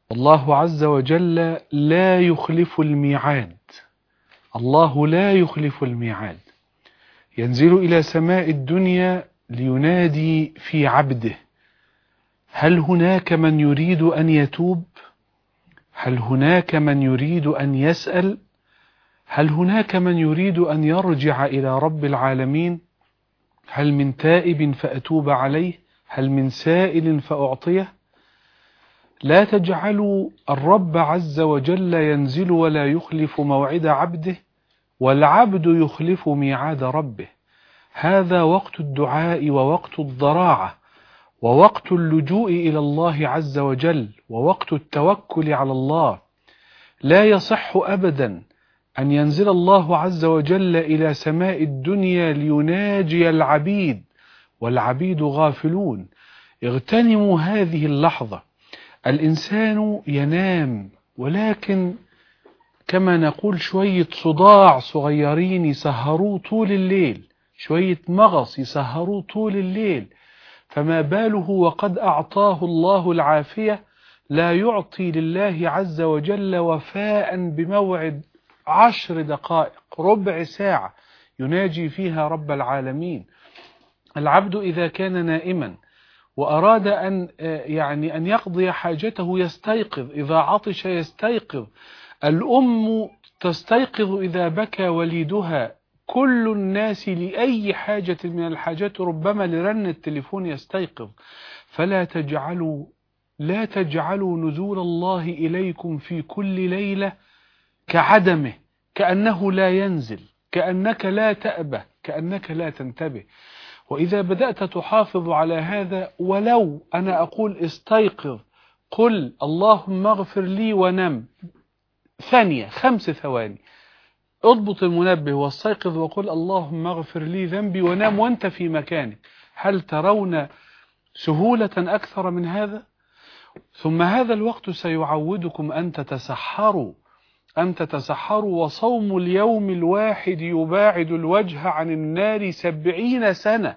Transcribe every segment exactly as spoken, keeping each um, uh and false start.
الله عز وجل لا يخلف الميعاد. الله لا يخلف الميعاد. ينزل إلى سماء الدنيا لينادي في عبده. هل هناك من يريد أن يتوب؟ هل هناك من يريد أن يسأل؟ هل هناك من يريد أن يرجع إلى رب العالمين؟ هل من تائب فأتوب عليه؟ هل من سائل فأعطيه؟ لا تجعلوا الرب عز وجل ينزل ولا يخلف موعد عبده، والعبد يخلف ميعاد ربه. هذا وقت الدعاء ووقت الضراعة ووقت اللجوء إلى الله عز وجل ووقت التوكل على الله. لا يصح أبدا أن ينزل الله عز وجل إلى سماء الدنيا ليناجي العبيد والعبيد غافلون. اغتنموا هذه اللحظة. الإنسان ينام، ولكن كما نقول شوية صداع صغيرين يسهروا طول الليل، شوية مغص يسهروا طول الليل، فما باله وقد أعطاه الله العافية لا يعطي لله عز وجل وفاء بموعد عشر دقائق ربع ساعة يناجي فيها رب العالمين. العبد إذا كان نائما وأراد أن يعني أن يقضي حاجته يستيقظ، إذا عطش يستيقظ، الأم تستيقظ إذا بكى وليدها، كل الناس لأي حاجة من الحاجات ربما لرن التليفون يستيقظ. فلا تجعلوا لا تجعلوا نزول الله إليكم في كل ليلة كعدمه، كأنه لا ينزل، كأنك لا تأبه، كأنك لا تنتبه. وإذا بدأت تحافظ على هذا، ولو أنا أقول استيقظ، قل اللهم اغفر لي ونم ثانية، خمس ثواني، اضبط المنبه واستيقظ وقل اللهم اغفر لي ذنبي ونام وانت في مكانك. هل ترون سهولة أكثر من هذا؟ ثم هذا الوقت سيعودكم أن تتسحروا أن تتسحروا وصوم اليوم الواحد يباعد الوجه عن النار سبعين سنة.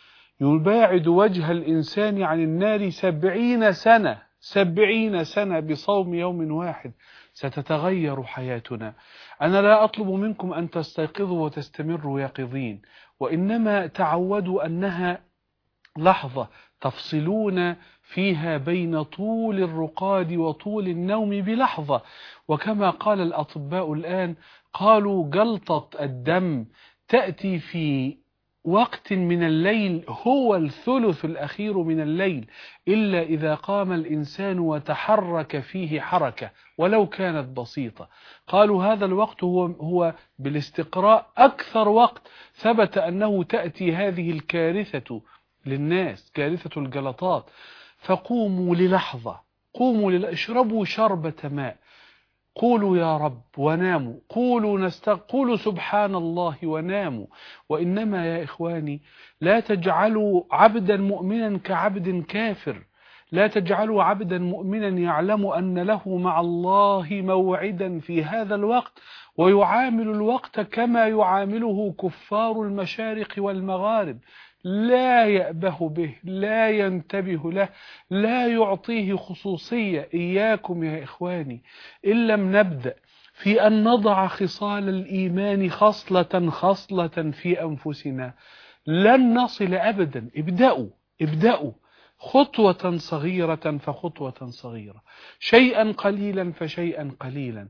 يباعد وجه الإنسان عن النار سبعين سنة سبعين سنة بصوم يوم واحد. ستتغير حياتنا. أنا لا أطلب منكم أن تستيقظوا وتستمروا يقظين، وإنما تعودوا أنها لحظة تفصلون فيها بين طول الرقاد وطول النوم بلحظة. وكما قال الأطباء الآن، قالوا جلطة الدم تأتي في وقت من الليل هو الثلث الأخير من الليل، إلا إذا قام الإنسان وتحرك فيه حركة ولو كانت بسيطة. قالوا هذا الوقت هو, هو بالاستقراء أكثر وقت ثبت أنه تأتي هذه الكارثة للناس، كارثة الجلطات. فقوموا للحظة، قوموا لل... اشربوا شربة ماء، قولوا يا رب وناموا، قولوا نستغ... قولوا سبحان الله وناموا. وإنما يا إخواني لا تجعلوا عبدا مؤمنا كعبد كافر. لا تجعلوا عبدا مؤمنا يعلم أن له مع الله موعدا في هذا الوقت ويعامل الوقت كما يعامله كفار المشارق والمغارب، لا يأبه به، لا ينتبه له، لا يعطيه خصوصية. إياكم يا إخواني إن لم نبدأ في أن نضع خصال الإيمان خصلة خصلة في أنفسنا لن نصل أبدا. ابدأوا ابدأوا خطوة صغيرة فخطوة صغيرة، شيئا قليلا فشيئا قليلا،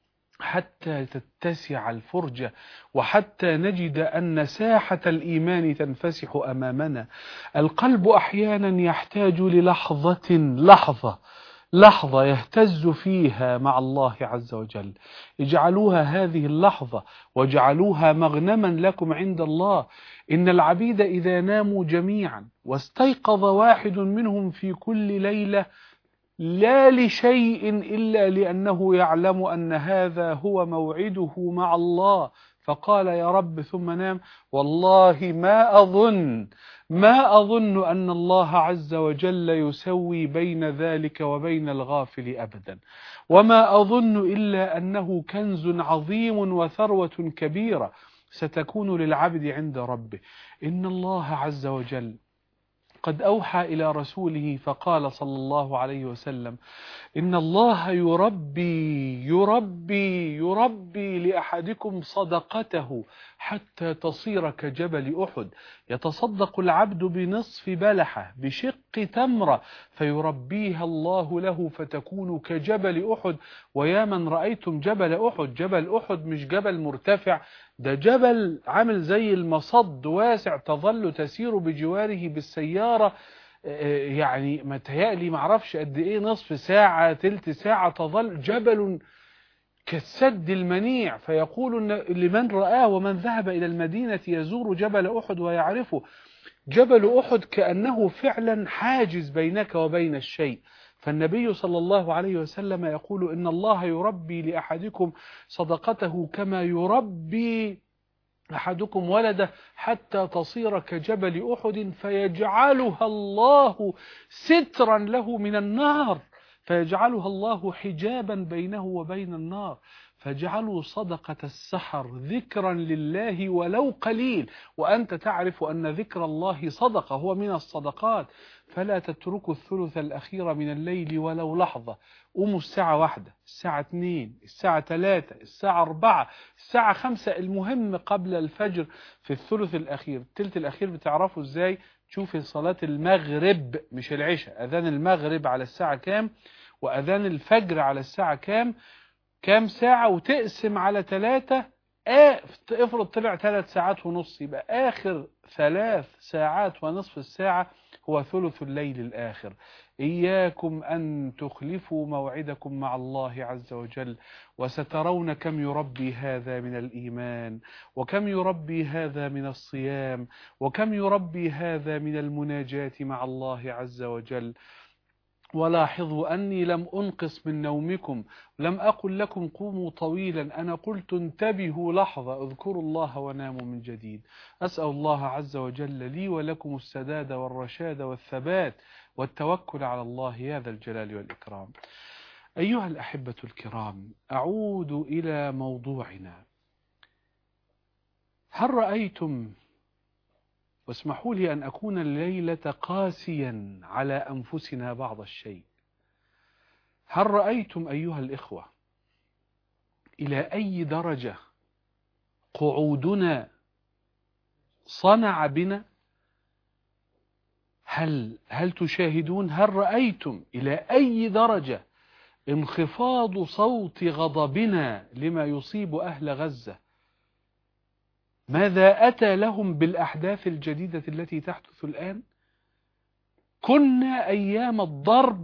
حتى تتسع الفرجة وحتى نجد أن ساحة الإيمان تنفسح أمامنا. القلب أحيانا يحتاج للحظة لحظة لحظة يهتز فيها مع الله عز وجل. اجعلوها هذه اللحظة واجعلوها مغنما لكم عند الله. إن العبيد إذا ناموا جميعا واستيقظ واحد منهم في كل ليلة لا لشيء إلا لأنه يعلم أن هذا هو موعده مع الله، فقال يا رب ثم نام، والله ما أظن ما أظن أن الله عز وجل يسوي بين ذلك وبين الغافل أبدا، وما أظن إلا أنه كنز عظيم وثروة كبيرة ستكون للعبد عند ربه. إن الله عز وجل قد أوحى إلى رسوله فقال صلى الله عليه وسلم: إن الله يربي يربي يربي لأحدكم صدقته حتى تصير كجبل أحد، يتصدق العبد بنصف بلحة بشق تمرة فيربيها الله له فتكون كجبل أحد. ويا من رأيتم جبل أحد، جبل أحد مش جبل مرتفع، ده جبل عامل زي المصد واسع تظل تسير بجواره بالسيارة، يعني متهيألي معرفش قد ايه، نصف ساعة تلت ساعة، تظل جبل كالسد المنيع. فيقول لمن رآه ومن ذهب إلى المدينة يزور جبل أحد ويعرفه، جبل أحد كأنه فعلا حاجز بينك وبين الشيء. فالنبي صلى الله عليه وسلم يقول: إن الله يربي لأحدكم صدقته كما يربي أحدكم ولده حتى تصير كجبل أحد، فيجعلها الله سترا له من النار، فيجعلها الله حجابا بينه وبين النار. فاجعلوا صدقة السحر ذكرا لله ولو قليل، وأنت تعرف أن ذكر الله صدقة، هو من الصدقات. فلا تتركوا الثلث الأخير من الليل ولو لحظة. قوموا الساعة واحدة، الساعة اتنين، الساعة تلاتة، الساعة أربعة، الساعة خمسة، المهم قبل الفجر في الثلث الأخير. الثلث الأخير بتعرفوا إزاي؟ تشوفي صلاة المغرب مش العشاء، أذان المغرب على الساعة كام وأذان الفجر على الساعة كام، كام ساعة، وتقسم على ثلاثة. آه افرض طلع ثلاث ساعات ونص، يبقى آخر ثلاث ساعات ونصف الساعة هو ثلث الليل الآخر. إياكم أن تخلفوا موعدكم مع الله عز وجل، وسترون كم يربي هذا من الإيمان، وكم يربي هذا من الصيام، وكم يربي هذا من المناجاة مع الله عز وجل. ولاحظوا أني لم أنقص من نومكم، لم أقل لكم قوموا طويلا، أنا قلت انتبهوا لحظة، اذكروا الله وناموا من جديد. أسأل الله عز وجل لي ولكم السداد والرشاد والثبات والتوكل على الله يا ذا الجلال والإكرام. أيها الأحبة الكرام، أعود إلى موضوعنا. هل رأيتم، واسمحوا لي أن أكون الليلة قاسيا على أنفسنا بعض الشيء، هل رأيتم أيها الإخوة إلى أي درجة قعودنا صنع بنا؟ هل هل تشاهدون؟ هل رأيتم إلى أي درجة انخفاض صوت غضبنا لما يصيب أهل غزة؟ ماذا أتى لهم بالأحداث الجديدة التي تحدث الآن؟ كنا أيام الضرب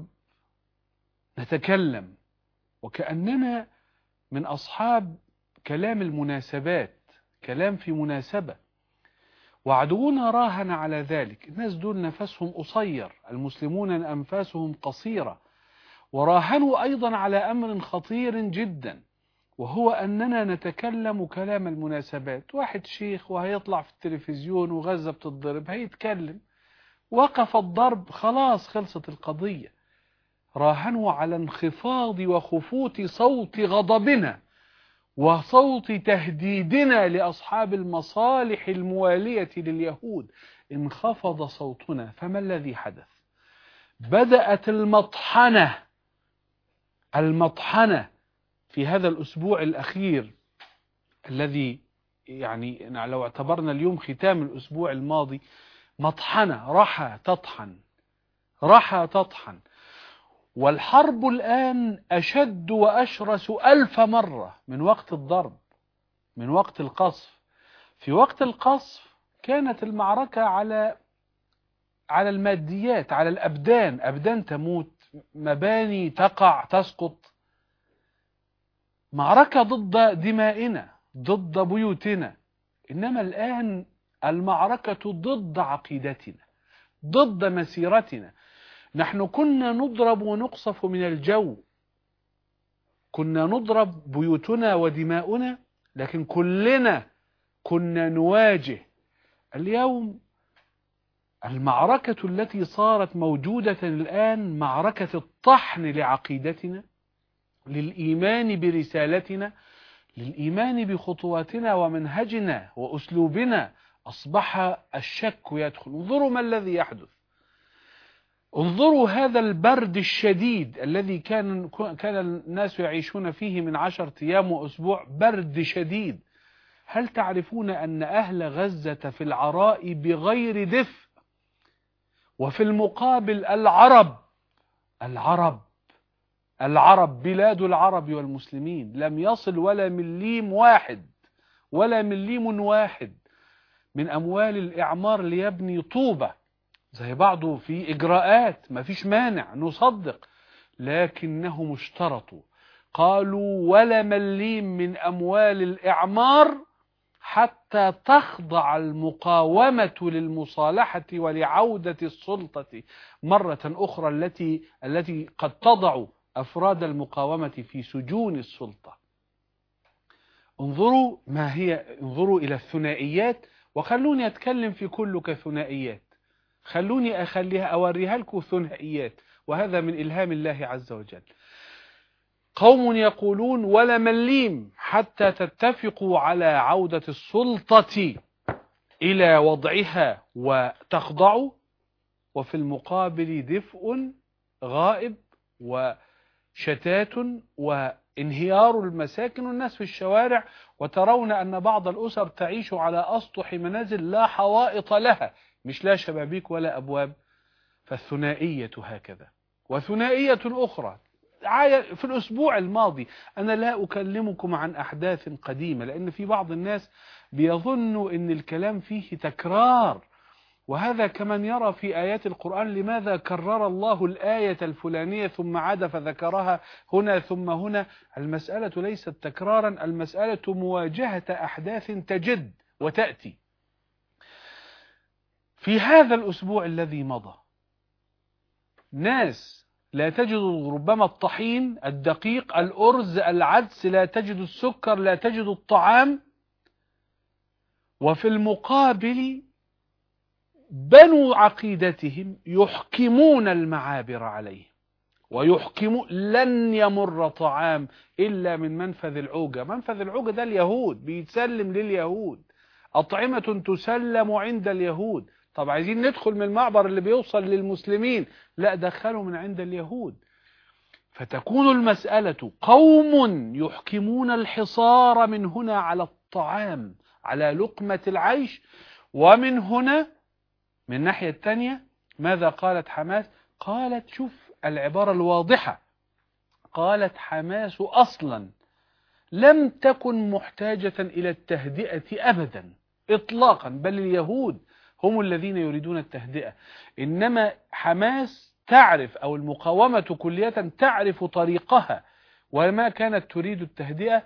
نتكلم وكأننا من أصحاب كلام المناسبات، كلام في مناسبة، وعدونا راهن على ذلك. الناس دول نفسهم قصير، المسلمون أنفاسهم قصيرة، وراهنوا أيضا على أمر خطير جدا، وهو أننا نتكلم كلام المناسبات. واحد شيخ وهيطلع في التلفزيون وغزة بتضرب هيتكلم، وقف الضرب خلاص خلصت القضية. راهنوا على انخفاض وخفوت صوت غضبنا وصوت تهديدنا لأصحاب المصالح الموالية لليهود. انخفض صوتنا، فما الذي حدث؟ بدأت المطحنة المطحنة في هذا الأسبوع الأخير الذي يعني لو اعتبرنا اليوم ختام الأسبوع الماضي، مطحنة، رحى تطحن رحى تطحن. والحرب الآن أشد وأشرس ألف مرة من وقت الضرب، من وقت القصف. في وقت القصف كانت المعركة على على الماديات، على الأبدان، أبدان تموت، مباني تقع تسقط، معركة ضد دمائنا، ضد بيوتنا. إنما الآن المعركة ضد عقيدتنا، ضد مسيرتنا. نحن كنا نضرب ونقصف من الجو، كنا نضرب بيوتنا ودماؤنا، لكن كلنا كنا نواجه. اليوم المعركة التي صارت موجودة الآن معركة الطحن لعقيدتنا، للإيمان برسالتنا، للإيمان بخطواتنا ومنهجنا وأسلوبنا. أصبح الشك يدخل. انظروا ما الذي يحدث. انظروا هذا البرد الشديد الذي كان كان الناس يعيشون فيه من عشرة أيام وأسبوع، برد شديد. هل تعرفون أن أهل غزة في العراء بغير دفء، وفي المقابل العرب العرب العرب بلاد العرب والمسلمين لم يصل ولا مليم واحد ولا مليم واحد من أموال الإعمار ليبني طوبة زي بعضه في إجراءات، ما فيش مانع نصدق، لكنهم اشترطوا قالوا ولا مليم من أموال الإعمار حتى تخضع المقاومة للمصالحة ولعودة السلطة مرة أخرى التي التي قد تضع أفراد المقاومة في سجون السلطة. انظروا ما هي انظروا إلى الثنائيات، وخلوني أتكلم في كل كثنائيات، خلوني أخليها أوريها لكم ثنائيات، وهذا من إلهام الله عز وجل. قوم يقولون ولا مليم حتى تتفقوا على عودة السلطة إلى وضعها وتخضعوا، وفي المقابل دفء غائب وشتات وانهيار المساكن والناس في الشوارع، وترون أن بعض الأسر تعيش على أسطح منازل لا حوائط لها، مش لا شبابيك ولا أبواب. فالثنائية هكذا. وثنائية أخرى في الأسبوع الماضي، أنا لا أكلمكم عن أحداث قديمة لأن في بعض الناس بيظنوا أن الكلام فيه تكرار، وهذا كمن يرى في آيات القرآن لماذا كرر الله الآية الفلانية ثم عاد فذكرها هنا ثم هنا. المسألة ليست تكرارا، المسألة مواجهة أحداث تجد وتأتي. في هذا الأسبوع الذي مضى ناس لا تجد ربما الطحين، الدقيق، الأرز، العدس، لا تجد السكر، لا تجد الطعام، وفي المقابل بنو عقيدتهم يحكمون المعابر عليه، ويحكمون لن يمر طعام إلا من منفذ العوجة. منفذ العوجة ده اليهود، بيتسلم لليهود، أطعمة تسلم عند اليهود. طب عايزين ندخل من المعبر اللي بيوصل للمسلمين، لا دخلوا من عند اليهود. فتكون المسألة قوم يحكمون الحصار من هنا على الطعام، على لقمة العيش، ومن هنا من الناحية الثانية ماذا قالت حماس؟ قالت شوف العبارة الواضحة، قالت حماس أصلا لم تكن محتاجة إلى التهدئة أبدا إطلاقا، بل اليهود هم الذين يريدون التهدئة. إنما حماس تعرف، أو المقاومة كلية تعرف طريقها، وما كانت تريد التهدئة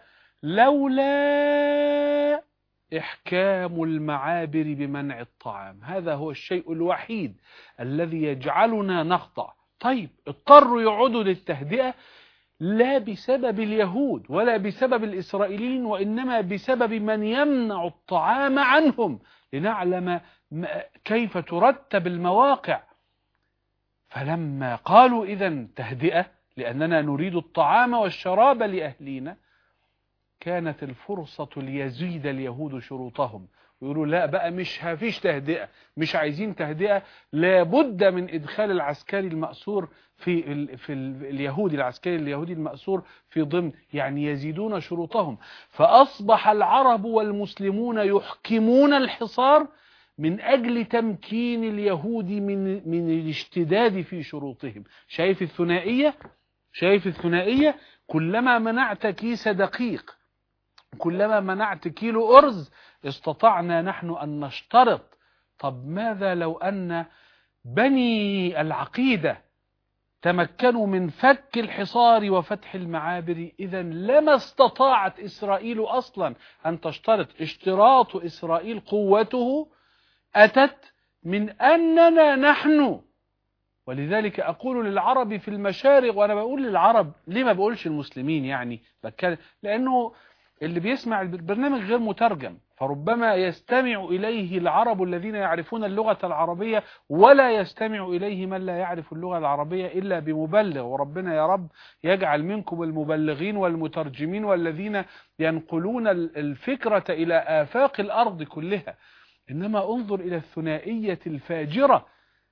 لولا إحكام المعابر بمنع الطعام. هذا هو الشيء الوحيد الذي يجعلنا نخضع. طيب اضطروا يعودوا للتهدئة لا بسبب اليهود ولا بسبب الإسرائيليين، وإنما بسبب من يمنع الطعام عنهم، لنعلم كيف ترتب المواقع. فلما قالوا إذن تهدئة لأننا نريد الطعام والشراب لأهلينا، كانت الفرصة ليزيد اليهود شروطهم ويقولوا لا بقى مش هفيش تهدئة، مش عايزين تهدئة، لابد من إدخال العسكري المأسور في ال في ال اليهودي العسكري اليهودي المأسور في ضمن، يعني يزيدون شروطهم. فأصبح العرب والمسلمون يحكمون الحصار من أجل تمكين اليهود من من الاشتداد في شروطهم. شايف الثنائية؟ شايف الثنائية؟ كلما منعت كيس دقيق، كلما منعت كيلو أرز، استطعنا نحن أن نشترط. طب ماذا لو أن بني العقيدة تمكنوا من فك الحصار وفتح المعابر؟ إذن لما استطاعت إسرائيل أصلا أن تشترط. اشتراط إسرائيل قوته أتت من أننا نحن. ولذلك أقول للعرب في المشارق، وأنا بقول للعرب ليه ما بقولش المسلمين، يعني بتكلم لأنه اللي بيسمع البرنامج غير مترجم، فربما يستمع إليه العرب الذين يعرفون اللغة العربية ولا يستمع إليه من لا يعرف اللغة العربية إلا بمبلغ. وربنا يا رب يجعل منكم المبلغين والمترجمين والذين ينقلون الفكرة إلى آفاق الأرض كلها. إنما انظر إلى الثنائية الفاجرة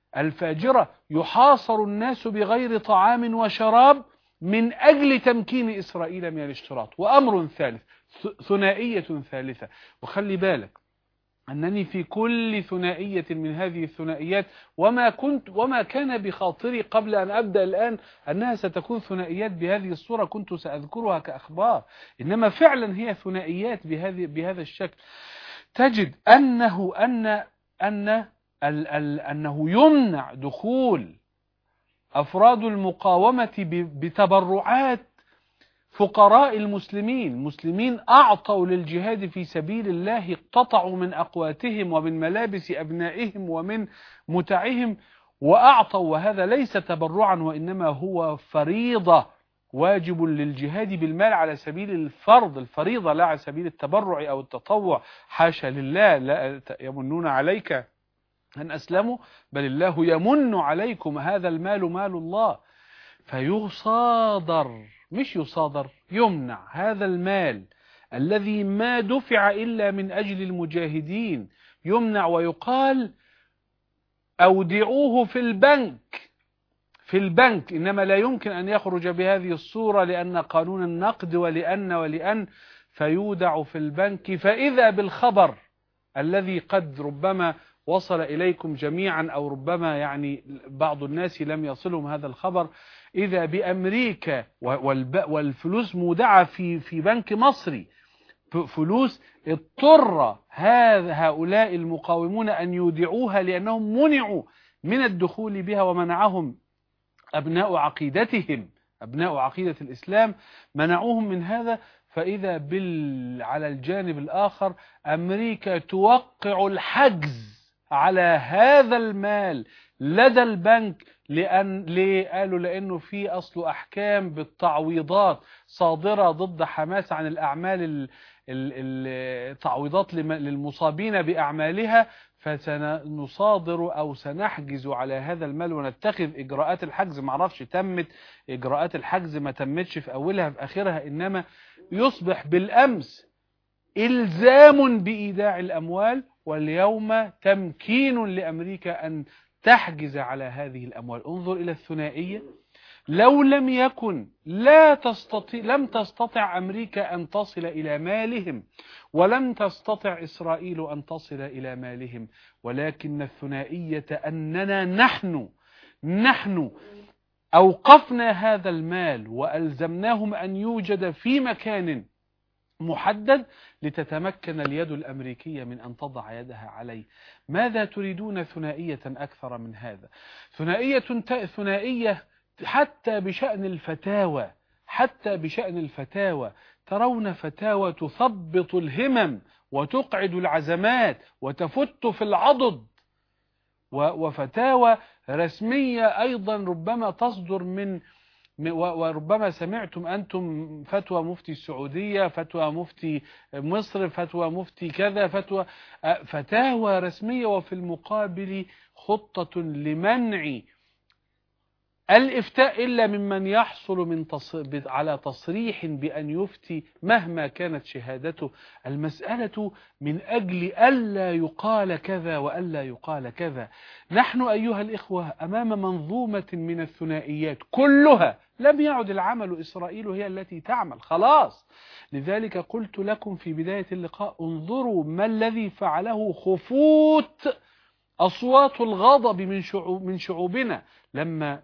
الفاجرة يحاصر الناس بغير طعام وشراب من أجل تمكين إسرائيل من الاشتراط. وأمر ثالث، ثنائية ثالثة. وخلي بالك أنني في كل ثنائية من هذه الثنائيات وما كنت وما كان بخاطري قبل أن أبدأ الآن أنها ستكون ثنائيات بهذه الصورة، كنت سأذكرها كأخبار، إنما فعلا هي ثنائيات بهذه بهذا الشكل. تجد أنه أن أن ال ال أنه يمنع دخول أفراد المقاومة بتبرعات فقراء المسلمين. مسلمين أعطوا للجهاد في سبيل الله، اقتطعوا من أقواتهم ومن ملابس أبنائهم ومن متعهم وأعطوا، وهذا ليس تبرعا وإنما هو فريضة، واجب للجهاد بالمال على سبيل الفرض، الفريضة، لا على سبيل التبرع أو التطوع، حاشا لله. لا يمنون عليك أن أسلموا بل الله يمن عليكم، هذا المال مال الله. فيصادر، مش يصادر، يمنع هذا المال الذي ما دفع إلا من أجل المجاهدين، يمنع ويقال أودعوه في البنك في البنك إنما لا يمكن أن يخرج بهذه الصورة لأن قانون النقد ولأن ولأن فيودع في البنك. فإذا بالخبر الذي قد ربما وصل إليكم جميعا أو ربما يعني بعض الناس لم يصلهم هذا الخبر، إذا بأمريكا والفلوس مودعة في في بنك مصري، فلوس اضطر هؤلاء المقاومون أن يودعوها لأنهم منعوا من الدخول بها، ومنعهم أبناء عقيدتهم، أبناء عقيدة الإسلام منعوهم من هذا. فإذا بال على الجانب الآخر أمريكا توقع الحجز على هذا المال لدى البنك، لأن ليه؟ قالوا لأنه في أصل أحكام بالتعويضات صادرة ضد حماس عن الأعمال، التعويضات للمصابين بأعمالها، فسنصادر أو سنحجز على هذا المال ونتخذ إجراءات الحجز. معرفش تمت إجراءات الحجز ما تمتش في أولها في آخرها، إنما يصبح بالأمس إلزام بإيداع الأموال، واليوم تمكين لأمريكا أن تحجز على هذه الأموال. انظر إلى الثنائية. لو لم يكن لا تستطيع لم تستطع أمريكا أن تصل إلى مالهم، ولم تستطع إسرائيل أن تصل إلى مالهم، ولكن الثنائية أننا نحن نحن أوقفنا هذا المال وألزمناهم أن يوجد في مكان محدد لتتمكن اليد الأمريكية من أن تضع يدها عليه. ماذا تريدون ثنائية أكثر من هذا؟ ثنائية ثنائية حتى بشأن الفتاوى، حتى بشأن الفتاوى ترون فتاوى تثبط الهمم وتقعد العزمات وتفت في العضد، وفتاوى رسمية أيضا ربما تصدر من، وربما سمعتم أنتم فتوى مفتي السعودية، فتوى مفتي مصر، فتوى مفتي كذا، فتوى فتاوى رسمية، وفي المقابل خطة لمنع الإفتاء إلا ممن يحصل من تص... على تصريح بأن يفتي مهما كانت شهادته. المسألة من أجل ألا يقال كذا وألا يقال كذا. نحن أيها الإخوة أمام منظومة من الثنائيات كلها لم يعد العمل إسرائيل هي التي تعمل خلاص. لذلك قلت لكم في بداية اللقاء انظروا ما الذي فعله خفوت أصوات الغضب من شعوب من شعوبنا لما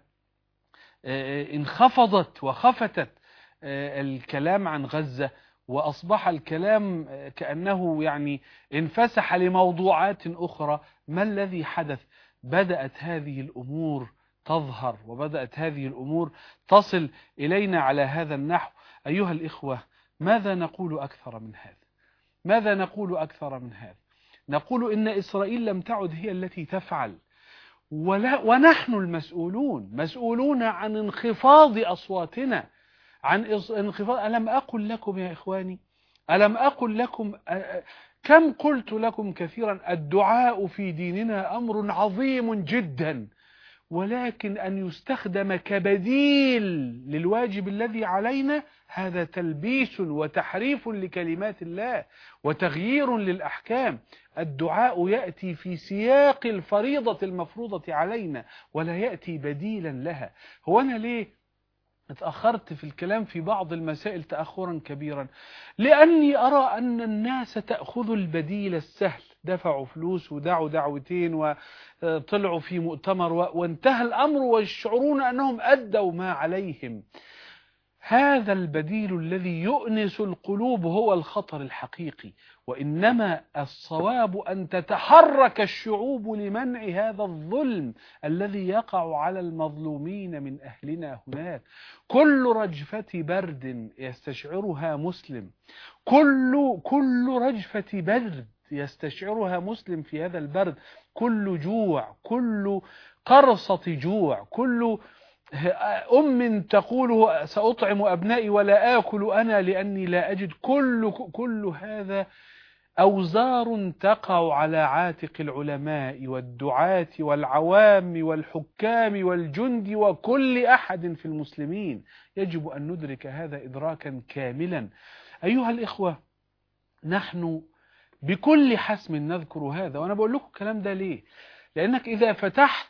انخفضت وخفتت الكلام عن غزة، وأصبح الكلام كأنه يعني انفسح لموضوعات أخرى. ما الذي حدث؟ بدأت هذه الأمور تظهر، وبدأت هذه الأمور تصل إلينا على هذا النحو. أيها الإخوة، ماذا نقول أكثر من هذا؟ ماذا نقول أكثر من هذا؟ نقول إن إسرائيل لم تعد هي التي تفعل، ولا ونحن المسؤولون مسؤولون عن انخفاض أصواتنا، عن انخفاض. ألم أقل لكم يا إخواني، ألم أقل لكم، كم قلت لكم كثيرا، الدعاء في ديننا أمر عظيم جدا، ولكن أن يستخدم كبديل للواجب الذي علينا هذا تلبيس وتحريف لكلمات الله وتغيير للأحكام. الدعاء يأتي في سياق الفريضة المفروضة علينا ولا يأتي بديلا لها. هو أنا ليه اتأخرت في الكلام في بعض المسائل تأخرا كبيرا؟ لأني أرى أن الناس تأخذ البديل السهل، دفعوا فلوس ودعوا دعوتين وطلعوا في مؤتمر وانتهى الأمر ويشعرون أنهم أدوا ما عليهم. هذا البديل الذي يؤنس القلوب هو الخطر الحقيقي، وإنما الصواب أن تتحرك الشعوب لمنع هذا الظلم الذي يقع على المظلومين من أهلنا هناك. كل رجفة برد يستشعرها مسلم، كل كل رجفة برد يستشعرها مسلم في هذا البرد، كل جوع، كل قرصة جوع، كل أم تقول سأطعم أبنائي ولا آكل أنا لأني لا أجد، كل كل هذا أوزار تقع على عاتق العلماء والدعاة والعوام والحكام والجند وكل أحد في المسلمين. يجب أن ندرك هذا إدراكا كاملا. أيها الإخوة، نحن بكل حسم نذكر هذا، وأنا بقول لكم الكلام ده ليه؟ لأنك إذا فتحت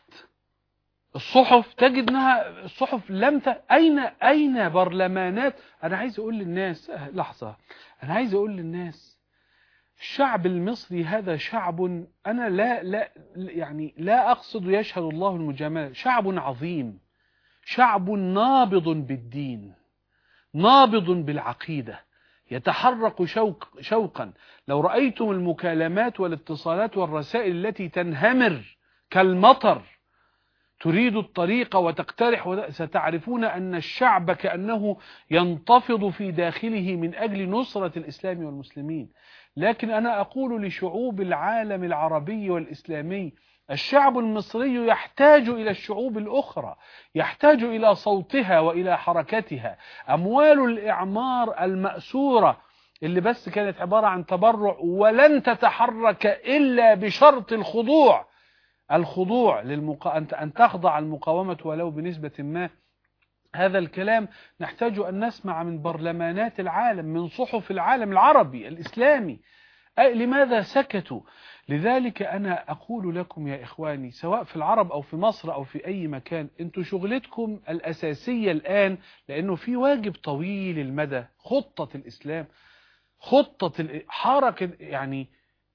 الصحف تجد انها الصحف لم ت... اين اين برلمانات. انا عايز اقول للناس لحظه، انا عايز اقول للناس الشعب المصري هذا شعب، انا لا لا يعني لا اقصد يشهد الله المجامله، شعب عظيم، شعب نابض بالدين، نابض بالعقيده، يتحرك شوق شوقا. لو رايتم المكالمات والاتصالات والرسائل التي تنهمر كالمطر تريد الطريق وتقترح، ستعرفون أن الشعب كأنه ينتفض في داخله من أجل نصرة الإسلام والمسلمين. لكن أنا أقول لشعوب العالم العربي والإسلامي، الشعب المصري يحتاج إلى الشعوب الأخرى، يحتاج إلى صوتها وإلى حركتها. أموال الإعمار المأسورة اللي بس كانت عبارة عن تبرع ولن تتحرك إلا بشرط الخضوع، الخضوع للمقا... أن تخضع المقاومة ولو بنسبة ما. هذا الكلام نحتاج أن نسمع من برلمانات العالم، من صحف العالم العربي الإسلامي. أي لماذا سكتوا؟ لذلك أنا أقول لكم يا إخواني، سواء في العرب أو في مصر أو في أي مكان، أنتوا شغلتكم الأساسية الآن، لأنه في واجب طويل المدى، خطة الإسلام، خطة حركة، يعني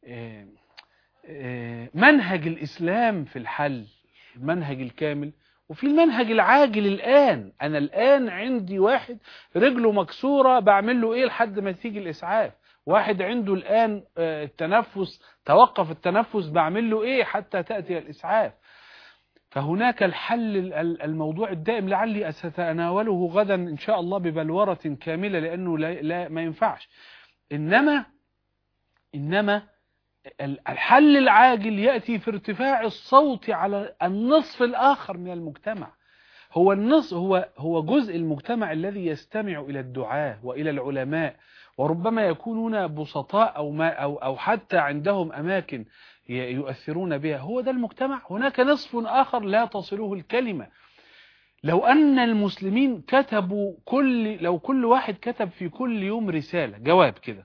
منهج الإسلام في الحل، المنهج الكامل، وفي المنهج العاجل. الآن أنا الآن عندي واحد رجله مكسورة، بعمل له إيه لحد ما تيجي الإسعاف؟ واحد عنده الآن التنفس، توقف التنفس، بعمل له إيه حتى تأتي الإسعاف؟ فهناك الحل، الموضوع الدائم لعلي سأتناوله غدا إن شاء الله ببلورة كاملة، لأنه لا, لا ما ينفعش. إنما إنما الحل العاجل يأتي في ارتفاع الصوت على النصف الآخر من المجتمع. هو النصف هو هو جزء المجتمع الذي يستمع إلى الدعاة وإلى العلماء، وربما يكونون بسطاء أو ما أو أو حتى عندهم أماكن يؤثرون بها. هو ده المجتمع. هناك نصف آخر لا تصله الكلمة. لو أن المسلمين كتبوا كل لو كل واحد كتب في كل يوم رسالة جواب كده،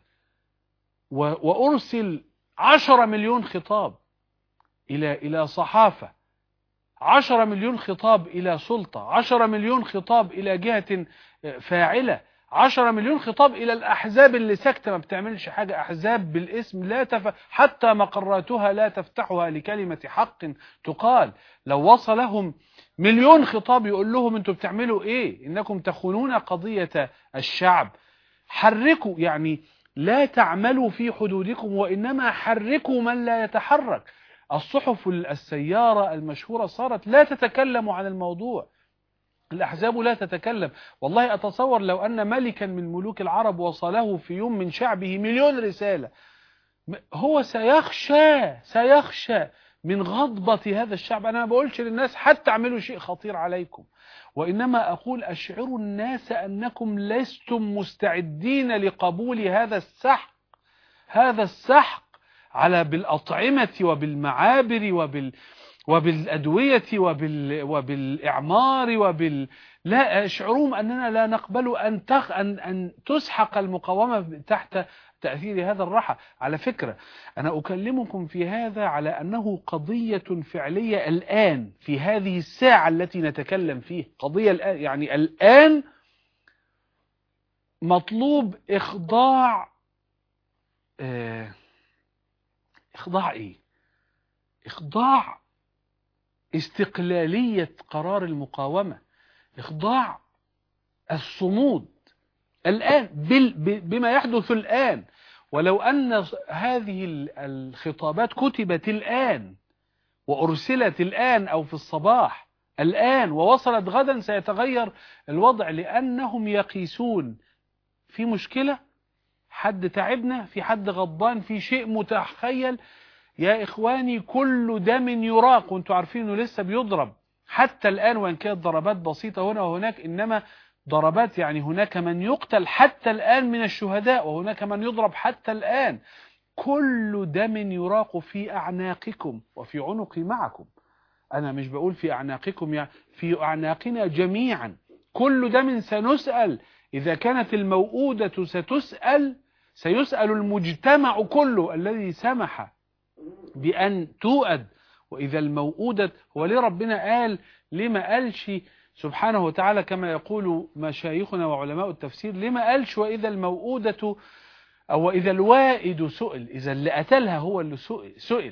وأرسل عشرة مليون خطاب إلى إلى صحافة، عشرة مليون خطاب إلى سلطة، عشرة مليون خطاب إلى جهة فاعلة، عشرة مليون خطاب إلى الأحزاب اللي ساكتة ما بتعملش حاجة، أحزاب بالاسم لا تف... حتى مقراتها لا تفتحها لكلمة حق تقال. لو وصلهم مليون خطاب يقول لهم أنتم بتعملوا إيه؟ إنكم تخونون قضية الشعب. حركوا، يعني لا تعملوا في حدودكم، وإنما حركوا من لا يتحرك. الصحف السيارة المشهورة صارت لا تتكلم عن الموضوع، الأحزاب لا تتكلم. والله أتصور لو أن ملكا من ملوك العرب وصله في يوم من شعبه مليون رسالة، هو سيخشى سيخشى من غضبة هذا الشعب. أنا ما بقولش للناس حتى اعملوا شيء خطير عليكم، وإنما أقول أشعروا الناس أنكم لستم مستعدين لقبول هذا السحق، هذا السحق على بالأطعمة وبالمعابر وبال وبالأدوية وبال وبالإعمار وبال لا اشعرهم أننا لا نقبل أن تخ أن أن تسحق المقاومة تحت تأثير هذا الرحى. على فكرة أنا أكلمكم في هذا على أنه قضية فعلية الآن في هذه الساعة التي نتكلم فيه، قضية الآن يعني الآن مطلوب إخضاع اه إخضاع إيه؟ إخضاع استقلالية قرار المقاومة، إخضاع الصمود الآن بما يحدث الآن. ولو أن هذه الخطابات كتبت الآن وأرسلت الآن أو في الصباح الآن ووصلت غدا سيتغير الوضع، لأنهم يقيسون في مشكلة، حد تعبنا، في حد غضبان، في شيء متخيل. يا إخواني كل دم يراق، وانتم عارفين انه لسه بيضرب حتى الآن، وإن كانت ضربات بسيطة هنا وهناك، إنما ضربات يعني هناك من يقتل حتى الآن من الشهداء، وهناك من يضرب حتى الآن. كل دم يراق في أعناقكم وفي عنقي معكم. أنا مش بقول في أعناقكم، يعني في أعناقنا جميعا. كل دم سنسأل، إذا كانت الموؤودة ستسأل سيسأل المجتمع كله الذي سمح بأن توأد. وإذا الموؤودة، هو ليه ربنا قال؟ ليه ما قالش سبحانه وتعالى كما يقول مشايخنا وعلماء التفسير؟ ليه ما قالش وإذا الموؤودة أو إذا الوائد سئل؟ إذا اللي قتلها هو اللي سئل.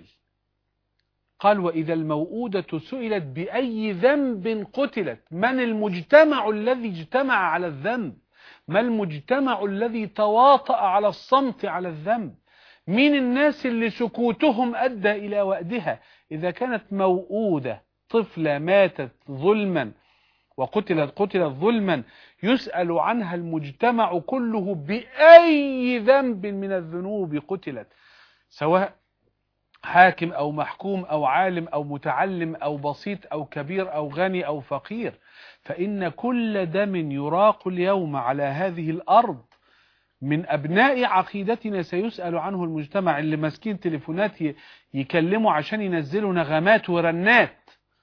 قال وإذا الموؤودة سئلت بأي ذنب قتلت. من المجتمع الذي اجتمع على الذنب؟ ما المجتمع الذي تواطأ على الصمت على الذنب؟ مين الناس اللي سكوتهم أدى إلى وأدها؟ إذا كانت موؤودة طفلة ماتت ظلما وقتلت قتلت ظلما، يسأل عنها المجتمع كله بأي ذنب من الذنوب قتلت، سواء حاكم أو محكوم أو عالم أو متعلم أو بسيط أو كبير أو غني أو فقير. فإن كل دم يراق اليوم على هذه الأرض من أبناء عقيدتنا سيسأل عنه المجتمع. اللي ماسكين تليفونات يكلموا عشان ينزلوا نغمات ورنات،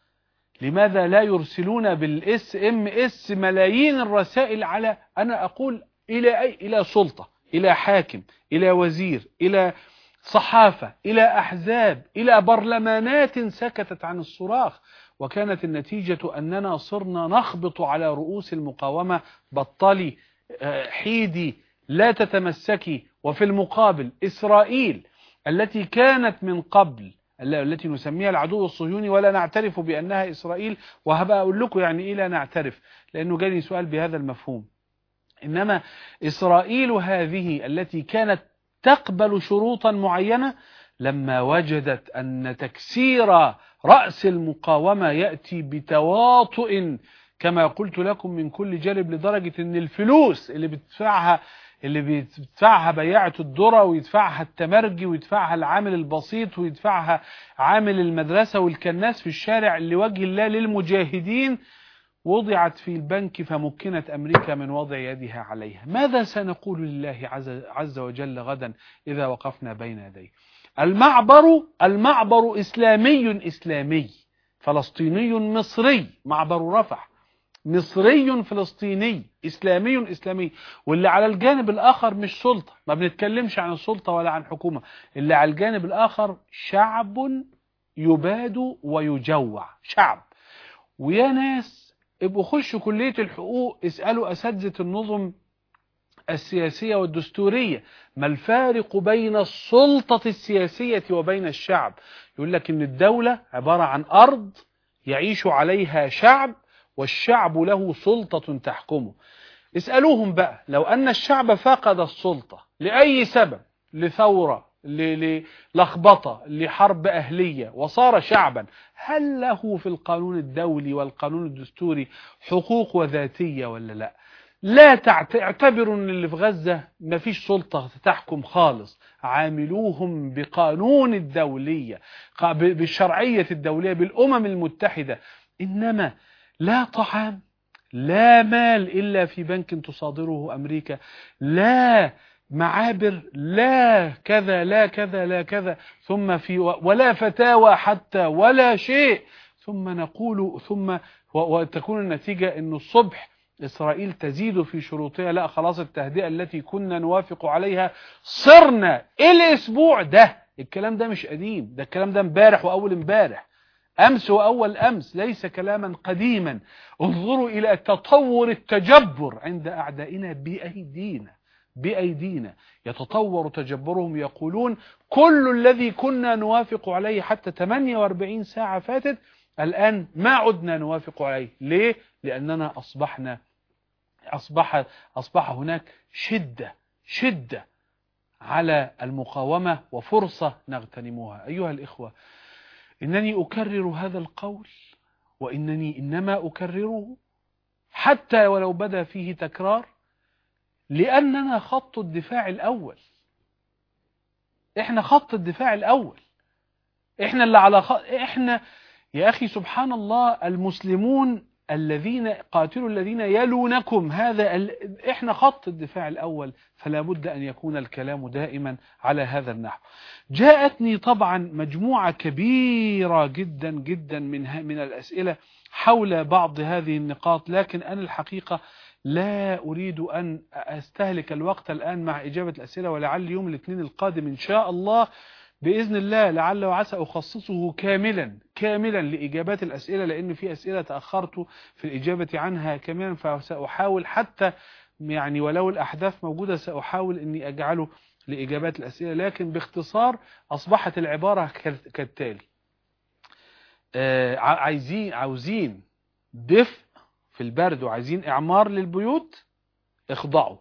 لماذا لا يرسلون بالاس ام اس ملايين الرسائل على، أنا أقول إلى أي، إلى سلطة، إلى حاكم، إلى وزير، إلى صحافة، إلى أحزاب، إلى برلمانات سكتت عن الصراخ. وكانت النتيجة أننا صرنا نخبط على رؤوس المقاومة: بطلي، حيدي، لا تتمسكي. وفي المقابل إسرائيل التي كانت من قبل، التي نسميها العدو الصهيوني ولا نعترف بأنها إسرائيل، وهبقى أقول لكم يعني إيه لا نعترف، لأنه جاني سؤال بهذا المفهوم. إنما إسرائيل هذه التي كانت تقبل شروطا معينة، لما وجدت أن تكسير رأس المقاومة يأتي بتواطؤ كما قلت لكم من كل جانب، لدرجة أن الفلوس اللي بتدفعها اللي بيدفعها بياعة الذرة ويدفعها التمرجي ويدفعها العامل البسيط ويدفعها عامل المدرسة والكناس في الشارع لوجه الله للمجاهدين، وضعت في البنك فمكنت أمريكا من وضع يدها عليها. ماذا سنقول لله عز, عز وجل غدا إذا وقفنا بين يديه؟ المعبر المعبر إسلامي إسلامي فلسطيني مصري، معبر رفح مصري فلسطيني إسلامي إسلامي. واللي على الجانب الآخر مش سلطة، ما بنتكلمش عن السلطة ولا عن حكومة، اللي على الجانب الآخر شعب يباد ويجوع، شعب. ويا ناس ابقوا خشوا كلية الحقوق، اسألوا أساتذة النظم السياسية والدستورية ما الفارق بين السلطة السياسية وبين الشعب. يقول لك إن الدولة عبارة عن أرض يعيش عليها شعب، والشعب له سلطة تحكمه. اسألوهم بقى، لو أن الشعب فقد السلطة لأي سبب، لثورة، للخبطة، لحرب أهلية، وصار شعبا، هل له في القانون الدولي والقانون الدستوري حقوق وذاتية ولا لا؟ لا تعتبروا ان اللي في غزة ما فيش سلطة تحكم خالص، عاملوهم بقانون الدولية، بالشرعية الدولية، بالأمم المتحدة. إنما لا طعام، لا مال إلا في بنك تصادره أمريكا، لا معابر لا كذا لا كذا لا كذا، ثم في ولا فتاوى حتى ولا شيء، ثم نقول ثم وتكون النتيجة أن الصبح إسرائيل تزيد في شروطها، لا خلاص التهدئة التي كنا نوافق عليها صرنا الأسبوع ده. الكلام ده مش قديم، ده الكلام ده امبارح وأول امبارح، أمس وأول أمس، ليس كلاما قديما. انظروا إلى تطور التجبر عند أعدائنا بأيدينا بأيدينا، يتطور تجبرهم، يقولون كل الذي كنا نوافق عليه حتى ثمانية وأربعين ساعة فاتت الآن ما عدنا نوافق عليه. ليه؟ لأننا أصبحنا أصبح أصبح هناك شدة شدة على المقاومة وفرصة نغتنمها. أيها الإخوة، إنني أكرر هذا القول، وإنني إنما أكرره حتى ولو بدا فيه تكرار، لأننا خط الدفاع الأول. إحنا خط الدفاع الأول، إحنا اللي على خط. إحنا يا أخي سبحان الله، المسلمون الذين قاتلوا الذين يلونكم، هذا ال... إحنا خط الدفاع الأول، فلا بد أن يكون الكلام دائما على هذا النحو. جاءتني طبعا مجموعة كبيرة جدا جدا من من الأسئلة حول بعض هذه النقاط، لكن أنا الحقيقة لا أريد أن أستهلك الوقت الآن مع إجابة الأسئلة، ولعل يوم الاثنين القادم إن شاء الله بإذن الله لعل وعسى أخصصه كاملا كاملا لإجابات الأسئلة، لأن في أسئلة تأخرت في الإجابة عنها كاملا، فسأحاول حتى يعني ولو الأحداث موجودة سأحاول أني أجعله لإجابات الأسئلة. لكن باختصار أصبحت العبارة كالتالي: آه عايزين عاوزين دفء في البرد وعايزين إعمار للبيوت، اخضعوا.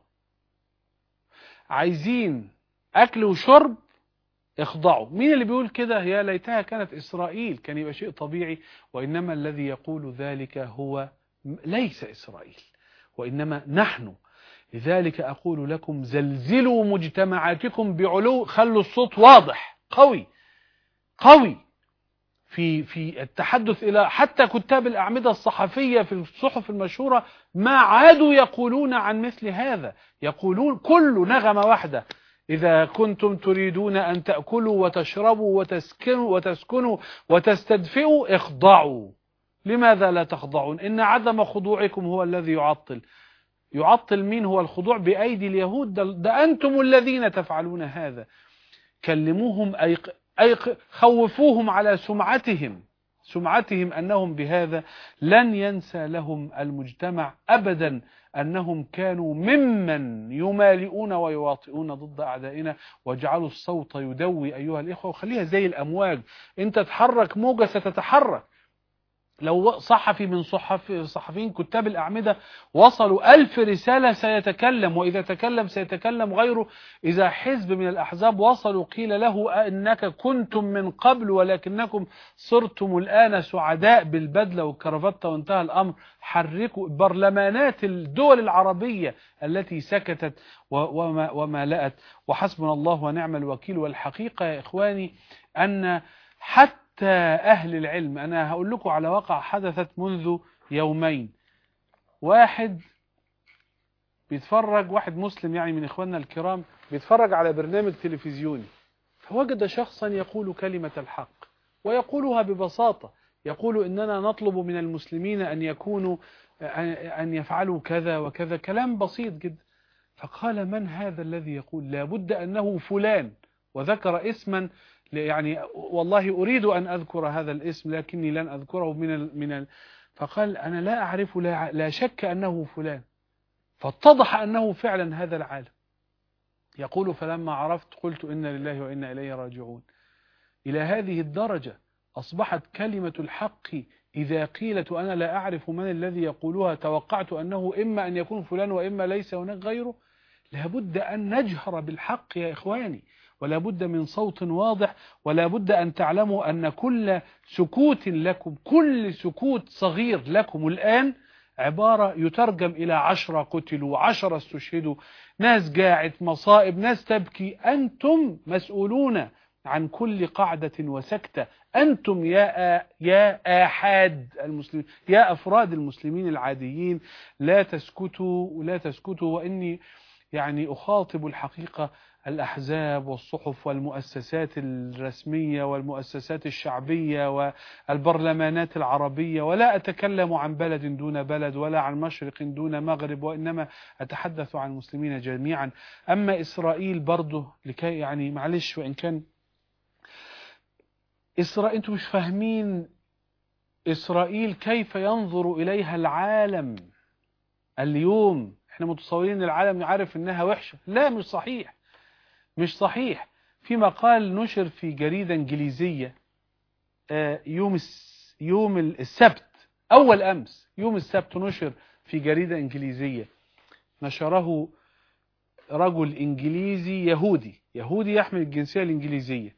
عايزين أكل وشرب، اخضعوا. مين اللي بيقول كده؟ يا ليتها كانت إسرائيل، كان يبقى شيء طبيعي. وإنما الذي يقول ذلك هو ليس إسرائيل، وإنما نحن. لذلك أقول لكم زلزلوا مجتمعاتكم بعلو، خلوا الصوت واضح قوي قوي في في التحدث إلى حتى كتاب الأعمدة الصحفية في الصحف المشهورة، ما عادوا يقولون عن مثل هذا. يقولون كل نغمة واحدة: إذا كنتم تريدون أن تأكلوا وتشربوا وتسكنوا وتسكنوا وتستدفئوا اخضعوا. لماذا لا تخضعون؟ إن عدم خضوعكم هو الذي يعطل. يعطل مين؟ هو الخضوع بأيدي اليهود. ده, ده أنتم الذين تفعلون هذا. كلموهم، أيق... أيق... خوفوهم على سمعتهم سمعتهم أنهم بهذا لن ينسى لهم المجتمع أبدا أنهم كانوا ممن يمالئون ويواطئون ضد أعدائنا، وجعلوا الصوت يدوي أيها الإخوة، وخليها زي الأمواج، أنت تحرك موجة ستتحرك. لو صحفي من صحف صحفيين كتاب الأعمدة وصلوا ألف رسالة سيتكلم، وإذا تكلم سيتكلم غيره. إذا حزب من الأحزاب وصلوا قيل له أنك كنتم من قبل ولكنكم صرتم الآن سعداء بالبدلة والكرافتة وانتهى الأمر. حركوا برلمانات الدول العربية التي سكتت وما, وما لأت، وحسبنا الله ونعم الوكيل. والحقيقة يا إخواني أن حتى أهل العلم، أنا هقول لكم على واقع حدثت منذ يومين. واحد بيتفرج، واحد مسلم يعني من إخواننا الكرام، بيتفرج على برنامج تلفزيوني، فوجد شخصا يقول كلمة الحق ويقولها ببساطة، يقول إننا نطلب من المسلمين أن يكونوا أن يفعلوا كذا وكذا، كلام بسيط جدا. فقال: من هذا الذي يقول؟ لابد أنه فلان، وذكر اسما، يعني والله أريد أن أذكر هذا الاسم لكني لن أذكره من ال من ال فقال: أنا لا أعرف، لا, لا شك أنه فلان. فاتضح أنه فعلا هذا العالم. يقول: فلما عرفت قلت إنا لله وإنا إليه راجعون. إلى هذه الدرجة أصبحت كلمة الحق إذا قيلت أنا لا أعرف من الذي يقولها توقعت أنه إما أن يكون فلان وإما ليس هناك غيره. لابد أن نجهر بالحق يا إخواني، ولا بد من صوت واضح، ولا بد أن تعلموا أن كل سكوت لكم، كل سكوت صغير لكم الآن عبارة يترجم إلى عشرة قتلوا، عشرة استشهدوا، ناس جاعت، مصائب، ناس تبكي. أنتم مسؤولون عن كل قاعدة وسكتة. أنتم يا يا آحاد المسلمين، يا أفراد المسلمين العاديين، لا تسكتوا ولا تسكتوا. وإني يعني أخاطب الحقيقة الأحزاب والصحف والمؤسسات الرسمية والمؤسسات الشعبية والبرلمانات العربية، ولا أتكلم عن بلد دون بلد ولا عن مشرق دون مغرب، وإنما أتحدث عن المسلمين جميعا. أما إسرائيل برضه لكي يعني معلش، وإن كان إسرائيل أنتم مش فاهمين إسرائيل كيف ينظر إليها العالم اليوم. احنا متصورين العالم عارف إنها وحشة. لا، مش صحيح، مش صحيح. في مقال نشر في جريدة إنجليزية يوم يوم السبت، أول أمس يوم السبت، نشر في جريدة إنجليزية، نشره رجل إنجليزي يهودي يهودي يحمل الجنسية الإنجليزية.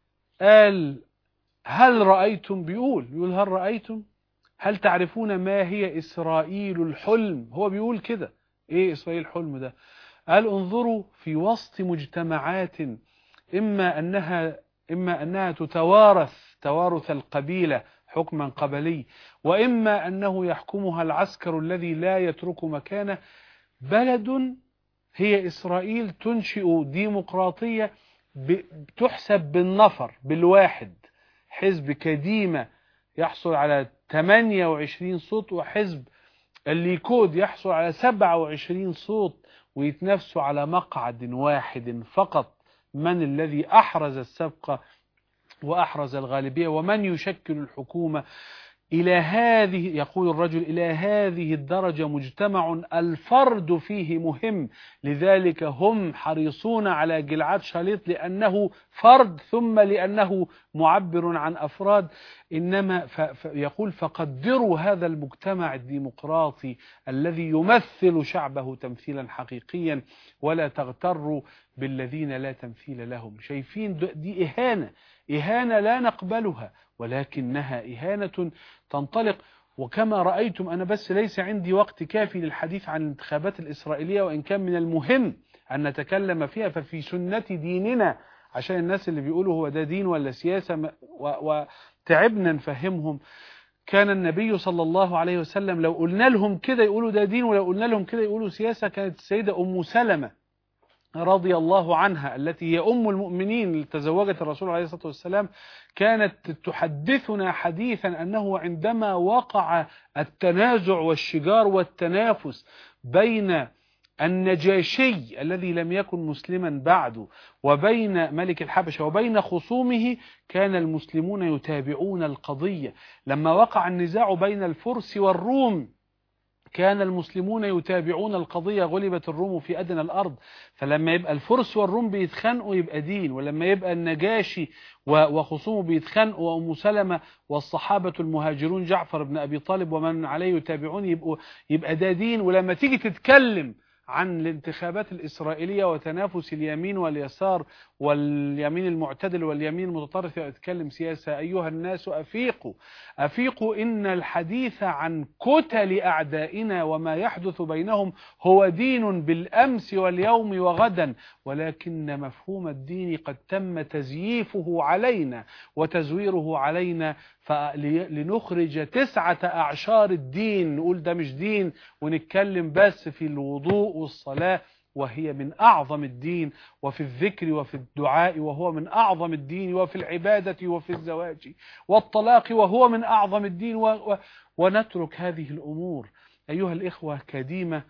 قال: هل رأيتم، بيقول بيقول هل رأيتم هل تعرفون ما هي إسرائيل الحلم؟ هو بيقول كده. إيه إسرائيل الحلم ده؟ قال: انظروا في وسط مجتمعات إما أنها إما أنها تتوارث توارث القبيلة حكما قبلي، وإما أنه يحكمها العسكر الذي لا يترك مكانه. بلد هي إسرائيل تنشئ ديمقراطية تحسب بالنفر بالواحد. حزب كديمة يحصل على ثمانية وعشرين صوت، وحزب الليكود يحصل على سبعة وعشرين صوت، ويتنافسوا على مقعد واحد فقط. من الذي أحرز السبقة وأحرز الغالبية ومن يشكل الحكومة؟ إلى هذه، يقول الرجل، إلى هذه الدرجة مجتمع الفرد فيه مهم، لذلك هم حريصون على جلعاد شاليط لأنه فرد، ثم لأنه معبر عن أفراد. إنما يقول: فقدروا هذا المجتمع الديمقراطي الذي يمثل شعبه تمثيلا حقيقيا، ولا تغتروا بالذين لا تمثيل لهم. شايفين دي إهانة، إهانة لا نقبلها، ولكنها إهانة تنطلق. وكما رأيتم، أنا بس ليس عندي وقت كافي للحديث عن الانتخابات الإسرائيلية، وإن كان من المهم أن نتكلم فيها، ففي سنة ديننا، عشان الناس اللي بيقولوا هو ده دين ولا سياسة وتعبنا نفهمهم. كان النبي صلى الله عليه وسلم لو قلنا لهم كده يقولوا ده دين، ولو قلنا لهم كده يقولوا سياسة. كانت السيدة أم سلمة رضي الله عنها، التي هي أم المؤمنين اللي تزوجت الرسول عليه الصلاة والسلام، كانت تحدثنا حديثا أنه عندما وقع التنازع والشجار والتنافس بين النجاشي الذي لم يكن مسلما بعد وبين ملك الحبشة وبين خصومه، كان المسلمون يتابعون القضية. لما وقع النزاع بين الفرس والروم، كان المسلمون يتابعون القضية. غلبت الروم في أدنى الأرض، فلما يبقى الفرس والروم بيتخانقوا يبقى دين، ولما يبقى النجاشي وخصومه بيتخانقوا وأم سلمة والصحابة المهاجرون جعفر بن أبي طالب ومن عليه يتابعون يبقوا يبقى ده دين. ولما تيجي تتكلم عن الانتخابات الإسرائيلية وتنافس اليمين واليسار واليمين المعتدل واليمين المتطرف، يتكلم سياسة. أيها الناس أفيقوا أفيقوا إن الحديث عن كتل أعدائنا وما يحدث بينهم هو دين بالأمس واليوم وغدا، ولكن مفهوم الدين قد تم تزييفه علينا وتزويره علينا، فلنخرج تسعة أعشار الدين نقول ده مش دين، ونتكلم بس في الوضوء والصلاة وهي من أعظم الدين، وفي الذكر وفي الدعاء وهو من أعظم الدين، وفي العبادة وفي الزواج والطلاق وهو من أعظم الدين، و و ونترك هذه الأمور أيها الإخوة كديمة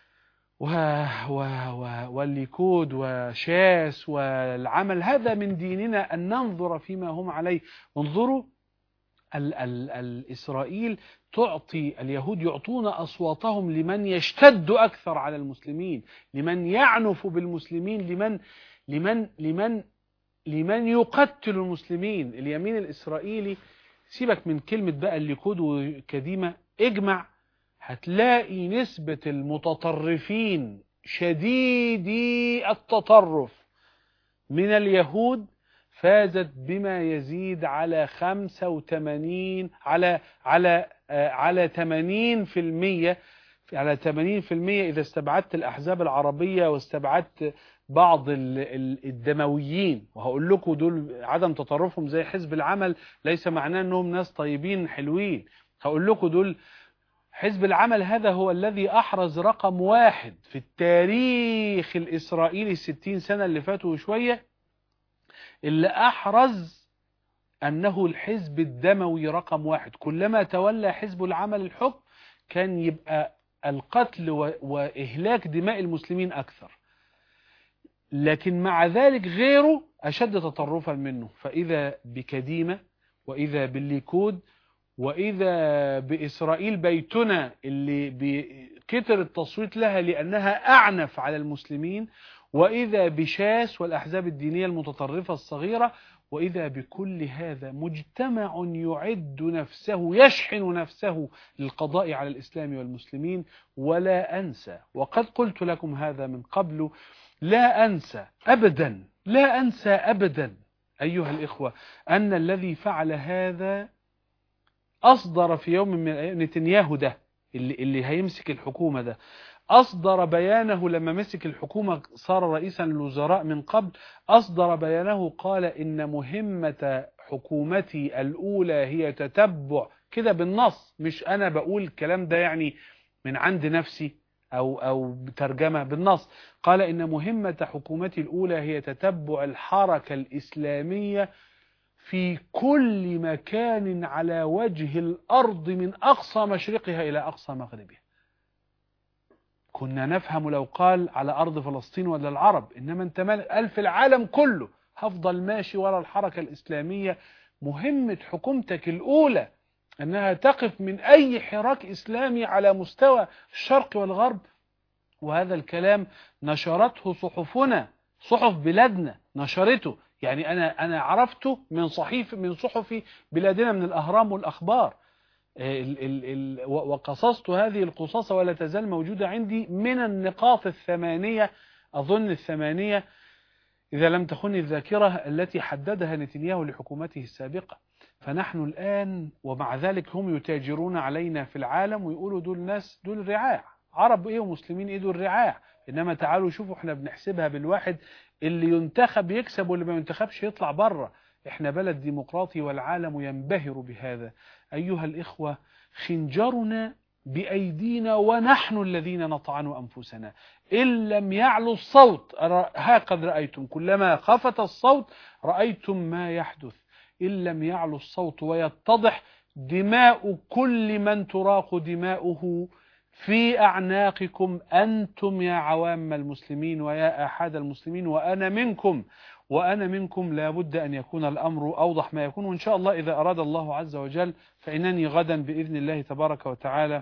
و و و والليكود وشاس والعمل. هذا من ديننا أن ننظر فيما هم عليه. انظروا ال ال الإسرائيل تعطي، اليهود يعطون أصواتهم لمن يشتد أكثر على المسلمين، لمن يعنف بالمسلمين، لمن لمن لمن لمن يقتل المسلمين. اليمين الإسرائيلي، سيبك من كلمة بقى الليكود وكديمة، اجمع هتلاقي نسبة المتطرفين شديدي التطرف من اليهود فازت بما يزيد على خمسة وثمانين على على على ثمانين في المية على ثمانين في المية إذا استبعدت الأحزاب العربية واستبعدت بعض الدمويين. وهقول لكم دول عدم تطرفهم زي حزب العمل ليس معناه أنهم ناس طيبين حلوين. هقول لكم دول حزب العمل هذا هو الذي أحرز رقم واحد في التاريخ الإسرائيلي الستين سنة اللي فاتوا وشوية، اللي أحرز أنه الحزب الدموي رقم واحد. كلما تولى حزب العمل الحكم كان يبقى القتل وإهلاك دماء المسلمين أكثر، لكن مع ذلك غيره أشد تطرفا منه. فإذا بكديمة، وإذا بالليكود، وإذا بإسرائيل بيتنا اللي كتر التصويت لها لأنها أعنف على المسلمين، وإذا بشاس والأحزاب الدينية المتطرفة الصغيرة، وإذا بكل هذا مجتمع يعد نفسه يشحن نفسه للقضاء على الإسلام والمسلمين. ولا أنسى، وقد قلت لكم هذا من قبل، لا أنسى أبدا لا أنسى أبدا أيها الإخوة أن الذي فعل هذا أصدر في يوم من نتنياهو ده اللي, اللي هيمسك الحكومة ده، أصدر بيانه لما مسك الحكومة صار رئيسا للوزراء من قبل، أصدر بيانه قال إن مهمة حكومتي الأولى هي تتبع، كده بالنص، مش أنا بقول الكلام ده يعني من عند نفسي أو أو بترجمة، بالنص قال إن مهمة حكومتي الأولى هي تتبع الحركة الإسلامية في كل مكان على وجه الأرض من أقصى مشرقها إلى أقصى مغربها. كنا نفهم لو قال على أرض فلسطين ولا العرب، إنما أنت قال في العالم كله هفضل ماشي وراء الحركة الإسلامية. مهمة حكومتك الأولى أنها تقف من أي حراك إسلامي على مستوى الشرق والغرب. وهذا الكلام نشرته صحفنا، صحف بلادنا نشرته، يعني أنا أنا عرفته من صحيف من صحف بلادنا، من الأهرام والأخبار، ال ال ال وقصصت هذه القصص ولا تزال موجودة عندي من النقاط الثمانية، أظن الثمانية إذا لم تخني الذاكرة، التي حددها نتنياهو لحكومته السابقة. فنحن الآن ومع ذلك هم يتاجرون علينا في العالم ويقولوا دول ناس، دول رعاع، عرب إيه ومسلمين إيه، دول رعاع. إنما تعالوا شوفوا احنا بنحسبها بالواحد، اللي ينتخب يكسب واللي ما ينتخبش يطلع بره. احنا بلد ديمقراطي والعالم ينبهر بهذا. أيها الإخوة، خنجرنا بأيدينا ونحن الذين نطعن أنفسنا. إن لم يعلو الصوت هاقد رأيتم، كلما خفت الصوت رأيتم ما يحدث. إن لم يعلو الصوت ويتضح دماء كل من تراق دماؤه في أعناقكم أنتم يا عوام المسلمين ويا آحاد المسلمين، وأنا منكم وأنا منكم لابد أن يكون الأمر أوضح ما يكون. وإن شاء الله إذا أراد الله عز وجل فإنني غدا بإذن الله تبارك وتعالى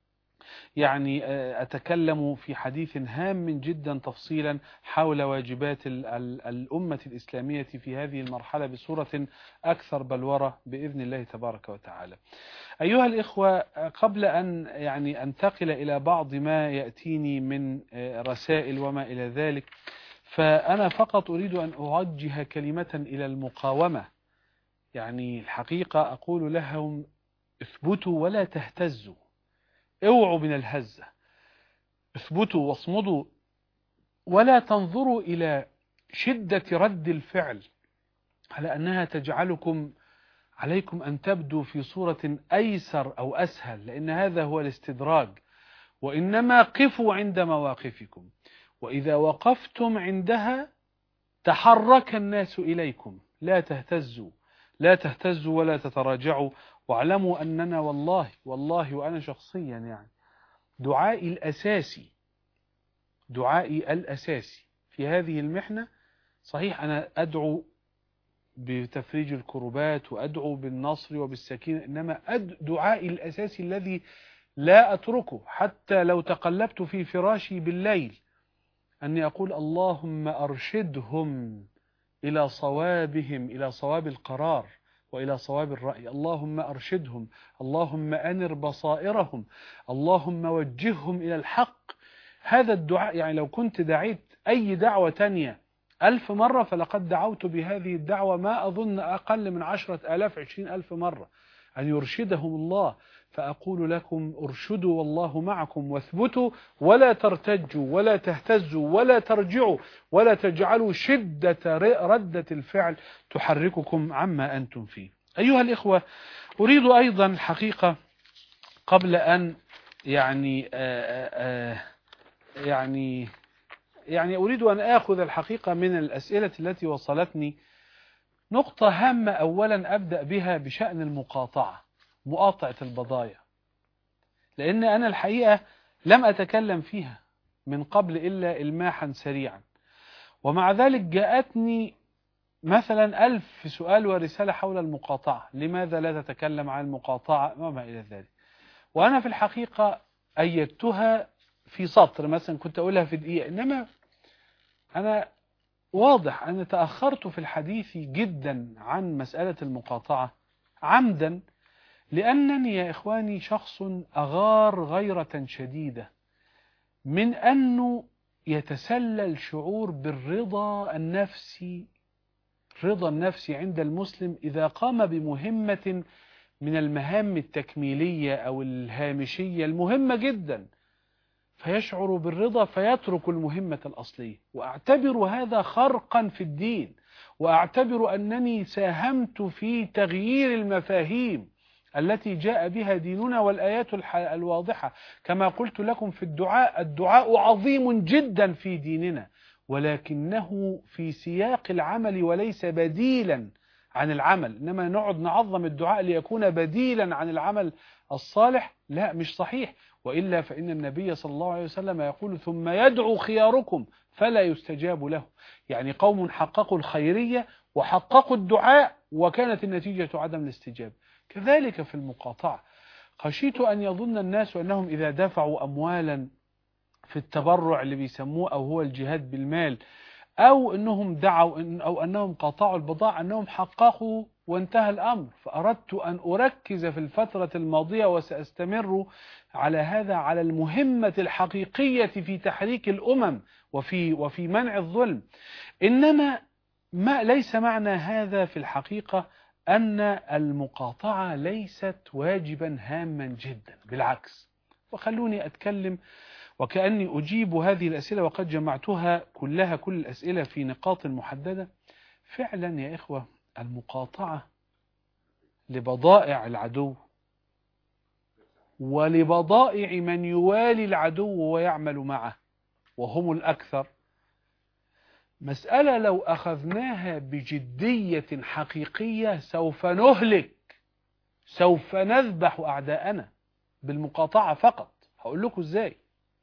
يعني أتكلم في حديث هام جدا تفصيلا حول واجبات الأمة الإسلامية في هذه المرحلة بصورة أكثر بلورة بإذن الله تبارك وتعالى. أيها الإخوة، قبل أن يعني أنتقل إلى بعض ما يأتيني من رسائل وما إلى ذلك، فأنا فقط أريد أن أوجه كلمة إلى المقاومة. يعني الحقيقة أقول لهم اثبتوا ولا تهتزوا، اوعوا من الهزة، اثبتوا واصمدوا ولا تنظروا إلى شدة رد الفعل على أنها تجعلكم عليكم أن تبدوا في صورة أيسر أو أسهل، لأن هذا هو الاستدراج. وإنما قفوا عند مواقفكم، وإذا وقفتم عندها تحرك الناس إليكم. لا تهتزوا لا تهتزوا ولا تتراجعوا، واعلموا أننا والله والله وأنا شخصيا يعني دعائي الأساسي دعائي الأساسي في هذه المحنة، صحيح أنا أدعو بتفريج الكربات وأدعو بالنصر وبالسكينة، إنما دعائي الأساسي الذي لا أتركه حتى لو تقلبت في فراشي بالليل أني أقول اللهم أرشدهم إلى صوابهم، إلى صواب القرار وإلى صواب الرأي. اللهم أرشدهم، اللهم أنر بصائرهم، اللهم وجههم إلى الحق. هذا الدعاء يعني لو كنت دعيت أي دعوة تانية ألف مرة فلقد دعوت بهذه الدعوة ما أظن أقل من عشرة آلاف عشرين ألف مرة، أن يرشدهم الله. فأقول لكم ارشدوا والله معكم، واثبتوا ولا ترتجوا ولا تهتزوا ولا ترجعوا ولا تجعلوا شدة ردة الفعل تحرككم عما أنتم فيه. أيها الإخوة، أريد أيضا الحقيقة قبل أن يعني آآ آآ يعني يعني أريد أن آخذ الحقيقة من الأسئلة التي وصلتني نقطة هامة. أولا أبدأ بها بشأن المقاطعة، مقاطعة البضائع، لأن أنا الحقيقة لم أتكلم فيها من قبل إلا إلماحا سريعا، ومع ذلك جاءتني مثلا ألف سؤال ورسالة حول المقاطعة، لماذا لا تتكلم عن المقاطعة وما إلى ذلك. وأنا في الحقيقة أيدتها في سطر مثلا، كنت أقولها في دقيقة، إنما أنا واضح أن تأخرت في الحديث جدا عن مسألة المقاطعة عمدا، لأنني يا إخواني شخص أغار غيرة شديدة من أنه يتسلل شعور بالرضا النفسي، رضا النفسي عند المسلم إذا قام بمهمة من المهام التكميلية أو الهامشية المهمة جدا، فيشعر بالرضا فيترك المهمة الأصلية. وأعتبر هذا خرقا في الدين، وأعتبر أنني ساهمت في تغيير المفاهيم التي جاء بها ديننا والآيات الواضحة. كما قلت لكم في الدعاء، الدعاء عظيم جدا في ديننا، ولكنه في سياق العمل وليس بديلا عن العمل. إنما نقعد نعظم الدعاء ليكون بديلا عن العمل الصالح، لا، مش صحيح. وإلا فإن النبي صلى الله عليه وسلم يقول ثم يدعو خياركم فلا يستجاب له، يعني قوم حققوا الخيرية وحققوا الدعاء وكانت النتيجة عدم الاستجابة. كذلك في المقاطعة، خشيت أن يظن الناس أنهم إذا دفعوا أموالا في التبرع اللي بيسموه أو هو الجهاد بالمال، أو أنهم دعوا إن أو أنهم قاطعوا البضاعة أنهم حققوا وانتهى الأمر. فأردت أن أركز في الفترة الماضية وسأستمر على هذا، على المهمة الحقيقية في تحريك الأمم وفي وفي منع الظلم. إنما ما ليس معنى هذا في الحقيقة أن المقاطعة ليست واجبا هاما جدا، بالعكس. وخلوني أتكلم وكأني أجيب هذه الأسئلة وقد جمعتها كلها، كل الأسئلة في نقاط محددة. فعلا يا إخوة، المقاطعة لبضائع العدو ولبضائع من يوالي العدو ويعمل معه وهم الأكثر، مسألة لو أخذناها بجدية حقيقية سوف نهلك، سوف نذبح أعداءنا بالمقاطعة فقط. هقول لكم إزاي.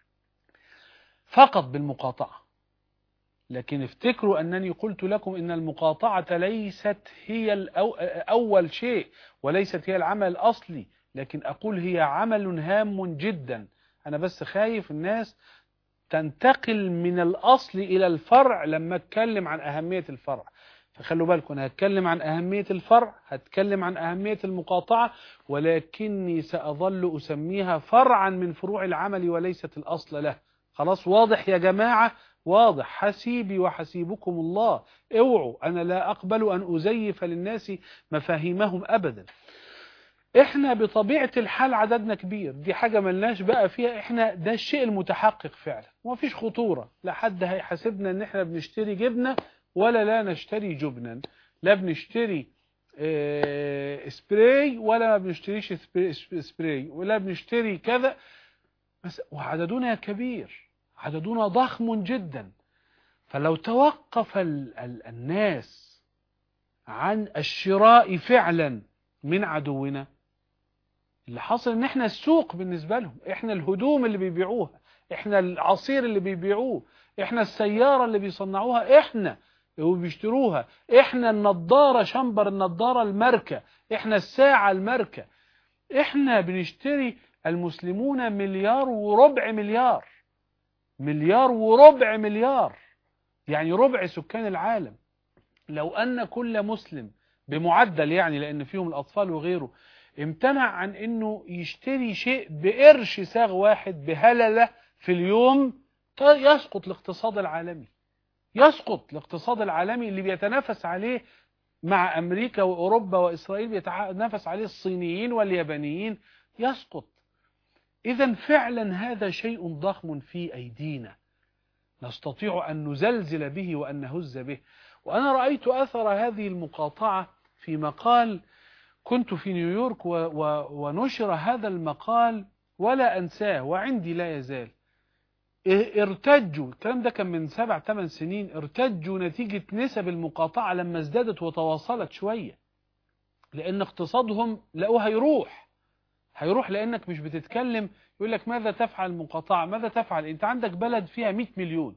فقط بالمقاطعة. لكن افتكروا أنني قلت لكم إن المقاطعة ليست هي الأو... أول شيء وليست هي العمل الأصلي، لكن أقول هي عمل هام جدا. أنا بس خايف الناس تنتقل من الأصل إلى الفرع لما أتكلم عن أهمية الفرع. فخلوا بالكم، أنا هتكلم عن أهمية الفرع، هتكلم عن أهمية المقاطعة، ولكني سأظل أسميها فرعا من فروع العمل وليست الأصل له. خلاص، واضح يا جماعة؟ واضح. حسيبي وحسيبكم الله. اوعوا، أنا لا أقبل أن أزيف للناس مفاهيمهم أبدا. احنا بطبيعة الحال عددنا كبير، دي حاجة ملناش بقى فيها، احنا ده الشيء المتحقق فعلا ومفيش خطورة. لا حد هيحاسبنا ان احنا بنشتري جبنة ولا لا نشتري جبنا، لا بنشتري اه سبراي ولا ما بنشتريش سبراي، ولا بنشتري كذا. بس وعددنا كبير، عددنا ضخم جدا. فلو توقف ال ال الناس عن الشراء فعلا من عدونا، اللي حصل ان احنا السوق بالنسبة لهم، احنا الهدوم اللي بيبيعوها، احنا العصير اللي بيبيعوه، احنا السيارة اللي بيصنعوها احنا وبيشتروها، احنا النضارة شمبر النضارة الماركة، احنا الساعة الماركة، احنا بنشتري. المسلمون مليار وربع مليار، مليار وربع مليار، يعني ربع سكان العالم. لو أن كل مسلم بمعدل، يعني لأن فيهم الأطفال وغيره، امتنع عن أنه يشتري شيء بقرش ساغ واحد بهللة في اليوم، يسقط الاقتصاد العالمي، يسقط الاقتصاد العالمي اللي بيتنافس عليه مع أمريكا وأوروبا وإسرائيل، بيتنافس عليه الصينيين واليابانيين، يسقط. إذن فعلا هذا شيء ضخم في أيدينا نستطيع أن نزلزل به وأن نهز به. وأنا رأيت أثر هذه المقاطعة في مقال كنت في نيويورك و و ونشر هذا المقال ولا أنساه وعندي لا يزال. ارتجوا، الكلام ده كان من سبع ثمان سنين، ارتجوا نتيجة نسب المقاطعة لما ازدادت وتواصلت شوية، لأن اقتصادهم لقوه هيروح هيروح لأنك مش بتتكلم. يقول لك ماذا تفعل المقاطعة؟ ماذا تفعل؟ أنت عندك بلد فيها مئة مليون،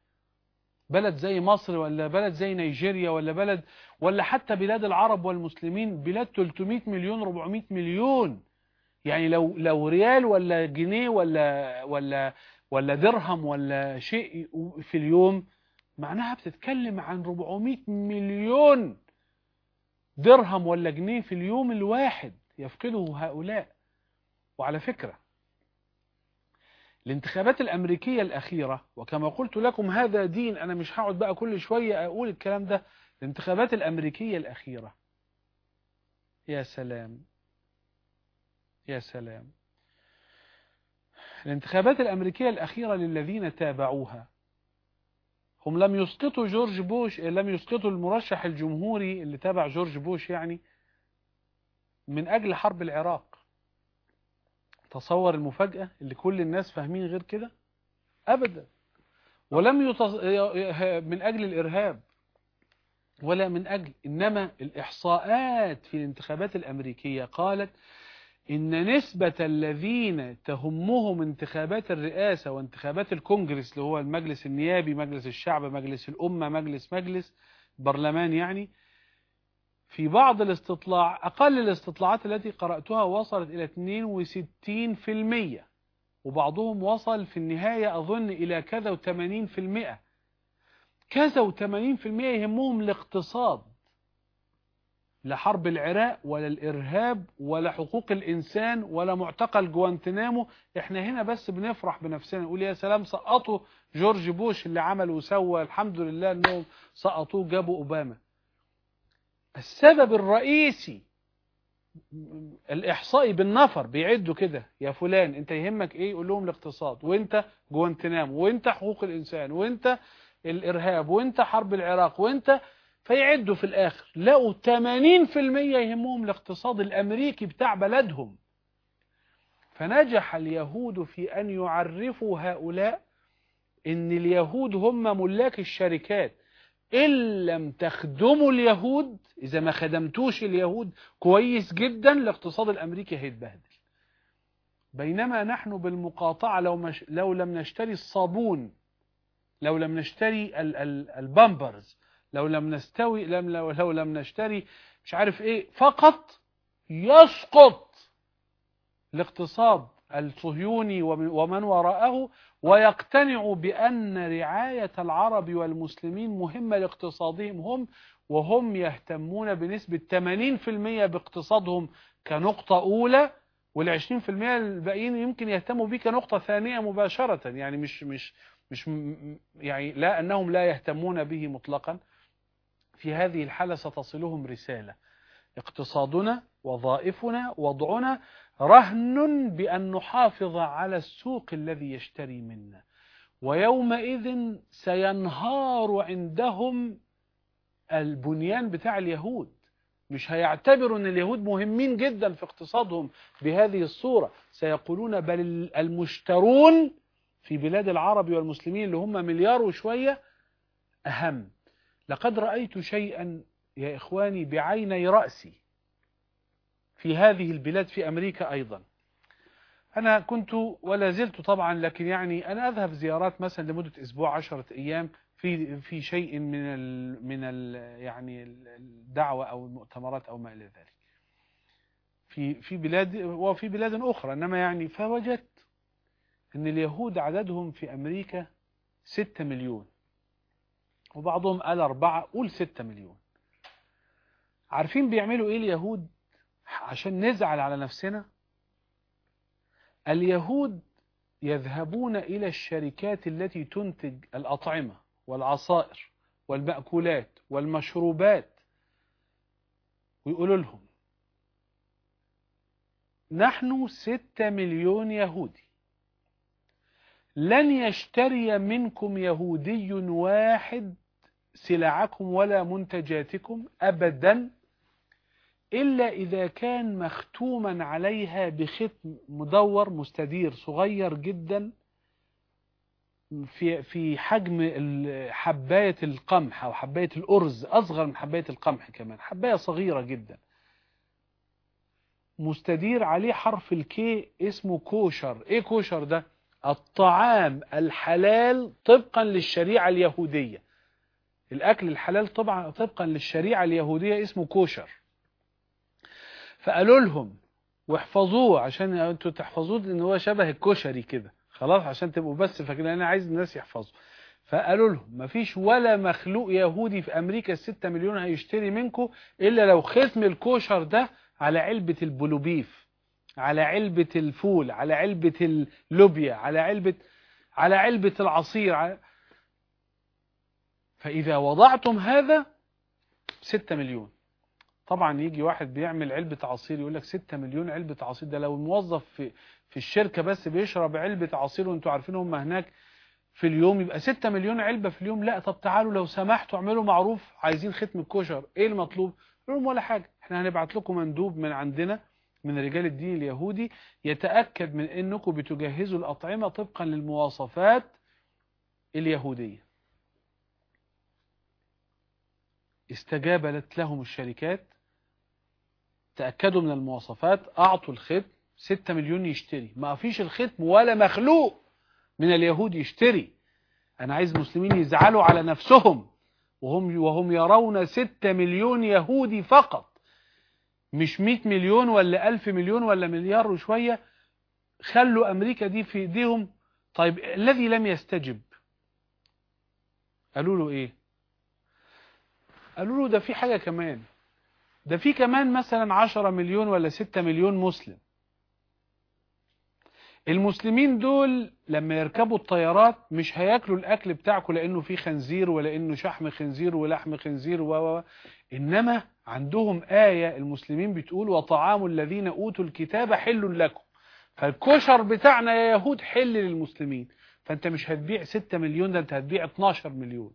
بلد زي مصر ولا بلد زي نيجيريا ولا بلد ولا حتى بلاد العرب والمسلمين، بلاد ثلاثمئة مليون أربعمئة مليون. يعني لو لو ريال ولا جنيه ولا ولا ولا درهم ولا شيء في اليوم، معناها بتتكلم عن أربعمئة مليون درهم ولا جنيه في اليوم الواحد يفقده هؤلاء. وعلى فكرة الانتخابات الأمريكية الأخيرة، وكما قلت لكم هذا دين، أنا مش هقعد بقى كل شوية أقول الكلام ده. الانتخابات الأمريكية الأخيرة، يا سلام يا سلام، الانتخابات الأمريكية الأخيرة للذين تابعوها، هم لم يسقطوا جورج بوش، لم يسقطوا المرشح الجمهوري اللي تابع جورج بوش يعني من أجل حرب العراق. تصور المفاجأة اللي كل الناس فاهمين غير كده أبدا. ولم يتص... من أجل الإرهاب ولا من أجل، إنما الإحصاءات في الانتخابات الأمريكية قالت إن نسبة الذين تهمهم انتخابات الرئاسة وانتخابات الكونجرس اللي هو المجلس النيابي، مجلس الشعب، مجلس الأمة، مجلس مجلس برلمان يعني، في بعض الاستطلاع، أقل الاستطلاعات التي قرأتها وصلت إلى اثنين وستين بالمئة، وبعضهم وصل في النهاية أظن إلى كذا وثمانين بالمئة. كذا وثمانين بالمئة يهمهم الاقتصاد، لا حرب العراق ولا الإرهاب ولا حقوق الإنسان ولا معتقل جوانتنامو. احنا هنا بس بنفرح بنفسنا، نقول يا سلام سقطوا جورج بوش اللي عمل وسوى، الحمد لله انهم سقطوه جابوا أوباما. السبب الرئيسي الإحصائي بالنفر، بيعدوا كده، يا فلان انت يهمك ايه؟ يقول لهم الاقتصاد، وانت جوانتنامو، وانت حقوق الإنسان، وانت الإرهاب، وانت حرب العراق، وانت، فيعدوا في الآخر لقوا ثمانين بالمئة يهمهم الاقتصاد الأمريكي بتاع بلدهم. فنجح اليهود في أن يعرفوا هؤلاء إن اليهود هم ملاك الشركات. إن لم تخدموا اليهود، إذا ما خدمتوش اليهود كويس جدا، الاقتصاد الأمريكي هيتبهدل. بينما نحن بالمقاطعة لو, مش لو لم نشتري الصابون، لو لم نشتري ال ال البامبرز، لو لم نستوي لم لو, لو لم نشتري مش عارف ايه، فقط يسقط الاقتصاد الصهيوني ومن وراءه، ويقتنع بأن رعاية العرب والمسلمين مهمة لاقتصادهم هم، وهم يهتمون بنسبة ثمانين بالمئة باقتصادهم كنقطة أولى، والعشرين بالمئة الباقيين يمكن يهتموا به كنقطة ثانية مباشرة. يعني مش مش مش يعني لا أنهم لا يهتمون به مطلقا. في هذه الحالة ستصلهم رسالة: اقتصادنا، وظائفنا، وضعنا رهن بأن نحافظ على السوق الذي يشتري منا، ويومئذ سينهار عندهم البنيان بتاع اليهود. مش هيعتبروا أن اليهود مهمين جدا في اقتصادهم بهذه الصورة، سيقولون بل المشترون في بلاد العرب والمسلمين اللي هم مليار وشوية أهم. لقد رأيت شيئا يا إخواني بعيني رأسي في هذه البلاد، في أمريكا أيضا. أنا كنت ولا زلت طبعا، لكن يعني أنا أذهب زيارات مثلا لمدة أسبوع عشرة أيام في في شيء من ال من ال يعني الدعوة أو المؤتمرات أو ما إلى ذلك في في بلاد وفي بلاد أخرى. إنما يعني فوجدت أن اليهود عددهم في أمريكا ستة مليون، وبعضهم قال أربعة، قول ستة مليون. عارفين بيعملوا إيه اليهود عشان نزعل على نفسنا؟ اليهود يذهبون إلى الشركات التي تنتج الأطعمة والعصائر والمأكولات والمشروبات، ويقولوا لهم نحن ستة مليون يهودي، لن يشتري منكم يهودي واحد سلعكم ولا منتجاتكم أبدا إلا إذا كان مختوما عليها بختم مدور مستدير صغير جدا في في حجم حباية القمح أو حباية الأرز، أصغر من حباية القمح كمان، حباية صغيرة جدا، مستدير عليه حرف الكي، اسمه كوشر. إيه كوشر ده؟ الطعام الحلال طبقا للشريعة اليهودية. الأكل الحلال طبعا طبقا للشريعة اليهودية اسمه كوشر. فقالوا لهم واحفظوه عشان انتوا تحفظوه، لان هو شبه الكشري كده، خلاص عشان تبقوا بس فاكرين، انا عايز الناس يحفظوا. فقالوا لهم مفيش ولا مخلوق يهودي في امريكا الستة مليون هيشتري منكم الا لو ختم الكوشر ده على علبة البلوبيف، على علبة الفول، على علبة اللوبيا، على علبة على علبة العصير على... فإذا وضعتم هذا ستة مليون. طبعا يجي واحد بيعمل علبة عصير يقول لك ستة مليون علبة عصير، ده لو الموظف في في الشركة بس بيشرب علبة عصير وانتوا عارفين هم هناك في اليوم يبقى ستة مليون علبة في اليوم. لا، طب تعالوا لو سمحتوا اعملوا معروف، عايزين ختم الكشر، ايه المطلوب؟ قالوا لهم ولا حاجة، احنا هنبعت لكم مندوب من عندنا من رجال الدين اليهودي يتأكد من انكم بتجهزوا الأطعمة طبقا للمواصفات اليهودية. استجابت لهم الشركات، تأكدوا من المواصفات، أعطوا الختم، ستة مليون يشتري. ما فيش الختم ولا مخلوق من اليهود يشتري. أنا عايز المسلمين يزعلوا على نفسهم وهم وهم يرون ستة مليون يهودي فقط، مش مئة مليون ولا ألف مليون ولا مليار وشوية. خلوا أمريكا دي في ايديهم. طيب الذي لم يستجب قالوا له إيه؟ قالوا له ده في حاجة كمان، ده في كمان مثلا عشرة مليون ولا ستة مليون مسلم. المسلمين دول لما يركبوا الطيارات مش هياكلوا الأكل بتاعكم لأنه فيه خنزير ولا إنه شحم خنزير ولحم خنزير و إنما عندهم آية المسلمين بتقول وطعام الذين أوتوا الكتاب حل لكم. فالكشر بتاعنا يا يهود حل للمسلمين. فأنت مش هتبيع ستة مليون، ده أنت هتبيع اتناشر مليون.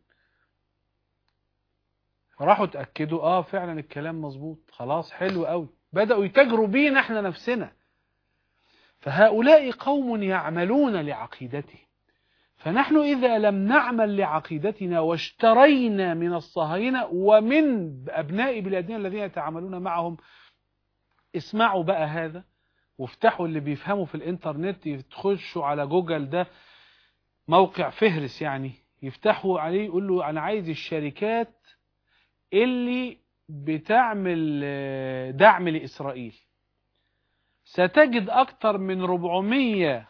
راحوا تأكدوا اه فعلا الكلام مظبوط، خلاص حلو قوي، بدأوا يتاجروا بينا احنا نفسنا. فهؤلاء قوم يعملون لعقيدتهم. فنحن إذا لم نعمل لعقيدتنا واشترينا من الصهاينة ومن أبناء بلادنا الذين يتعاملون معهم، اسمعوا بقى هذا وافتحوا اللي بيفهموا في الانترنت، يتخشوا على جوجل، ده موقع فهرس يعني، يفتحوا عليه يقول له أنا عايز الشركات اللي بتعمل دعم لإسرائيل. ستجد أكثر من ربعمية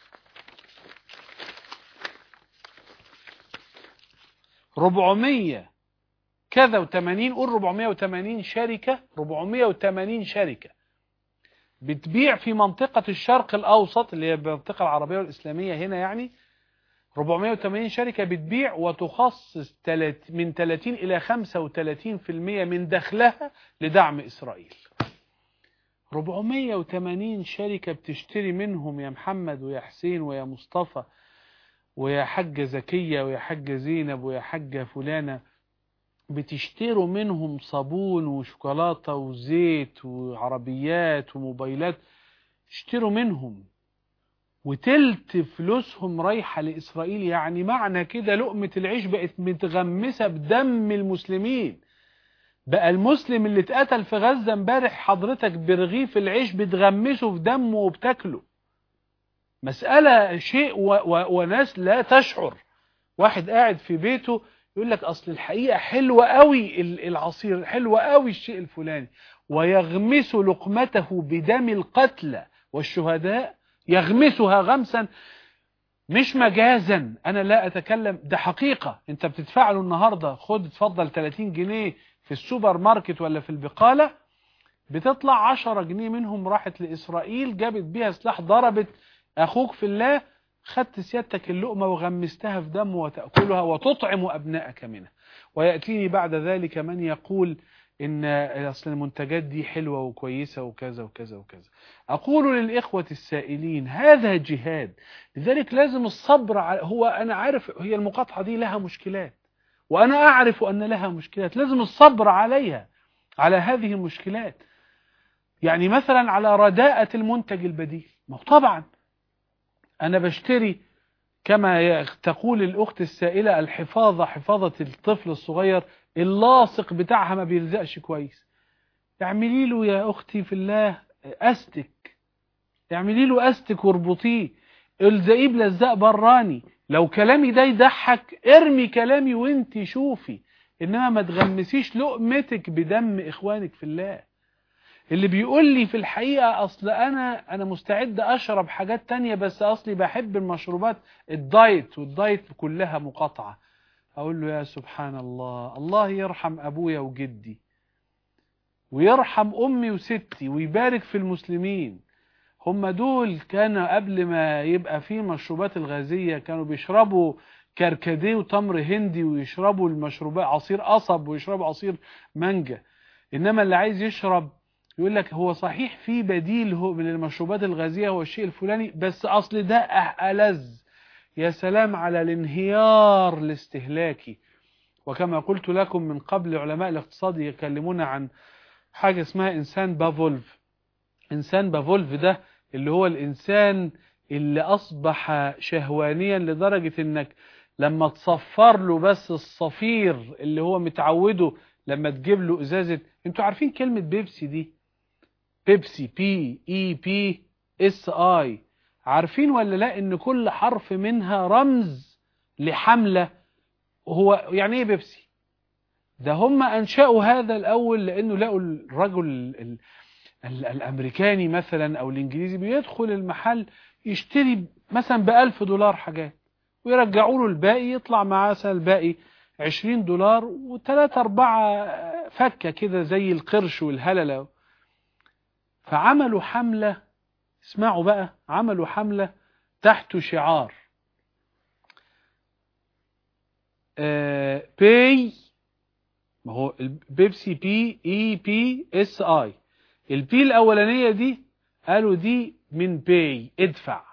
ربعمية كذا وثمانين، قول ربعمية وثمانين شركة، ربعمية وثمانين شركة بتبيع في منطقة الشرق الأوسط اللي هي المنطقة العربية والإسلامية هنا، يعني ربعمية وثمانين شركة بتبيع وتخصص من ثلاثين إلى خمسة وثلاثين بالمئة من دخلها لدعم إسرائيل. ربعمية وثمانين شركة بتشتري منهم يا محمد ويا حسين ويا مصطفى ويا حاجة زكية ويا حاجة زينب ويا حاجة فلانة، بتشتروا منهم صابون وشوكولاتة وزيت وعربيات وموبايلات، اشتروا منهم وتلت فلوسهم رايحة لإسرائيل. يعني معنى كده لقمة العيش بقت متغمسة بدم المسلمين. بقى المسلم اللي اتقتل في غزة امبارح حضرتك برغيف العيش بتغمسه في دمه وبتاكله. مسألة شيء و و وناس لا تشعر. واحد قاعد في بيته يقول لك أصل الحقيقة حلوة قوي العصير، حلوة قوي الشيء الفلاني، ويغمس لقمته بدم القتلى والشهداء، يغمسها غمسا مش مجازا. أنا لا أتكلم، ده حقيقة. أنت بتدفع له النهاردة، خد اتفضل ثلاثين جنيه في السوبر ماركت ولا في البقالة، بتطلع عشرة جنيه منهم راحت لإسرائيل، جابت بيها سلاح، ضربت أخوك في الله، خدت سيادتك اللقمة وغمستها في دمه وتأكلها وتطعم أبنائك منها. ويأتيني بعد ذلك من يقول إن أصل المنتجات دي حلوة وكويسة وكذا وكذا وكذا. أقول للإخوة السائلين هذا جهاد، لذلك لازم الصبر. هو أنا عارف هي المقاطعة دي لها مشكلات، وأنا أعرف أن لها مشكلات، لازم الصبر عليها، على هذه المشكلات. يعني مثلا على رداءة المنتج البديل. ما هو طبعا أنا بشتري كما تقول الأخت السائلة الحفاظة، حفاظة الطفل الصغير اللاصق بتاعها ما بيلزقش كويس. اعملي له يا أختي في الله أستك، اعملي له أستك واربطيه، الزقيه بلزق براني. لو كلامي ده يضحك ارمي كلامي وانت شوفي، إنما ما تغمسيش لقمتك بدم إخوانك في الله. اللي بيقول لي في الحقيقة أصل أنا أنا مستعد أشرب حاجات تانية بس أصلي بحب المشروبات الدايت، والدايت كلها مقاطعة. أقول له يا سبحان الله، الله يرحم أبويا وجدي ويرحم أمي وستي ويبارك في المسلمين. هم دول كانوا قبل ما يبقى فيه مشروبات الغازية كانوا بيشربوا كركديه وتمر هندي، ويشربوا المشروبات عصير قصب، ويشربوا عصير مانجا. إنما اللي عايز يشرب يقول لك هو صحيح في بديل هو من المشروبات الغازية هو الشيء الفلاني، بس أصل ده ألذ. يا سلام على الانهيار الاستهلاكي. وكما قلت لكم من قبل علماء الاقتصاد يكلمون عن حاجة اسمها إنسان بافولف. إنسان بافولف ده اللي هو الإنسان اللي أصبح شهوانيا لدرجة إنك لما تصفر له بس الصفير اللي هو متعوده، لما تجيب له إزازة، انتوا عارفين كلمة بيبسي دي؟ بيبسي بي اي بي اس اي، عارفين ولا لا ان كل حرف منها رمز لحملة؟ هو يعني ايه بيبسي ده؟ هم انشأوا هذا الاول لانه لقوا الرجل ال ال الامريكاني مثلا او الانجليزي بيدخل المحل يشتري مثلا بألف دولار حاجات ويرجعوا له الباقي، يطلع معاه مثلا الباقي عشرين دولار وثلاثة أربعة فكة كده زي القرش والهللة. فعملوا حملة، اسمعوا بقى، عملوا حملة تحت شعار آه باي، ما هو البيبسي بي اي بي اس اي، البي الاولانية دي قالوا دي من باي ادفع،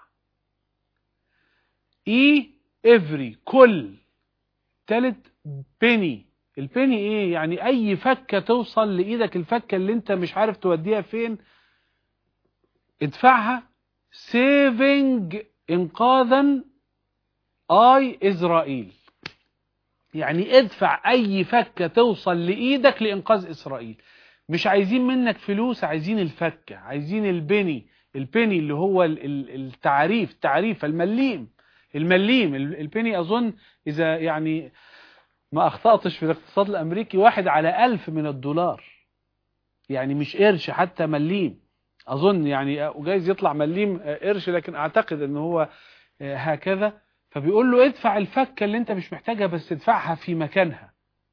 اي افري كل، تالت بيني. البيني ايه؟ يعني اي فكة توصل لايدك، الفكة اللي انت مش عارف توديها فين ادفعها. سيفنج انقاذا اي اسرائيل، يعني ادفع اي فكة توصل لايدك لانقاذ اسرائيل. مش عايزين منك فلوس، عايزين الفكة، عايزين البني. البني اللي هو التعريف، تعريف المليم، المليم البني اظن اذا يعني ما اخطأتش في الاقتصاد الامريكي واحد على الف من الدولار، يعني مش قرش حتى، مليم اظن، يعني وجايز يطلع مليم قرش لكن اعتقد ان هو هكذا. فبيقول له ادفع الفكة اللي انت مش محتاجها بس ادفعها في مكانها،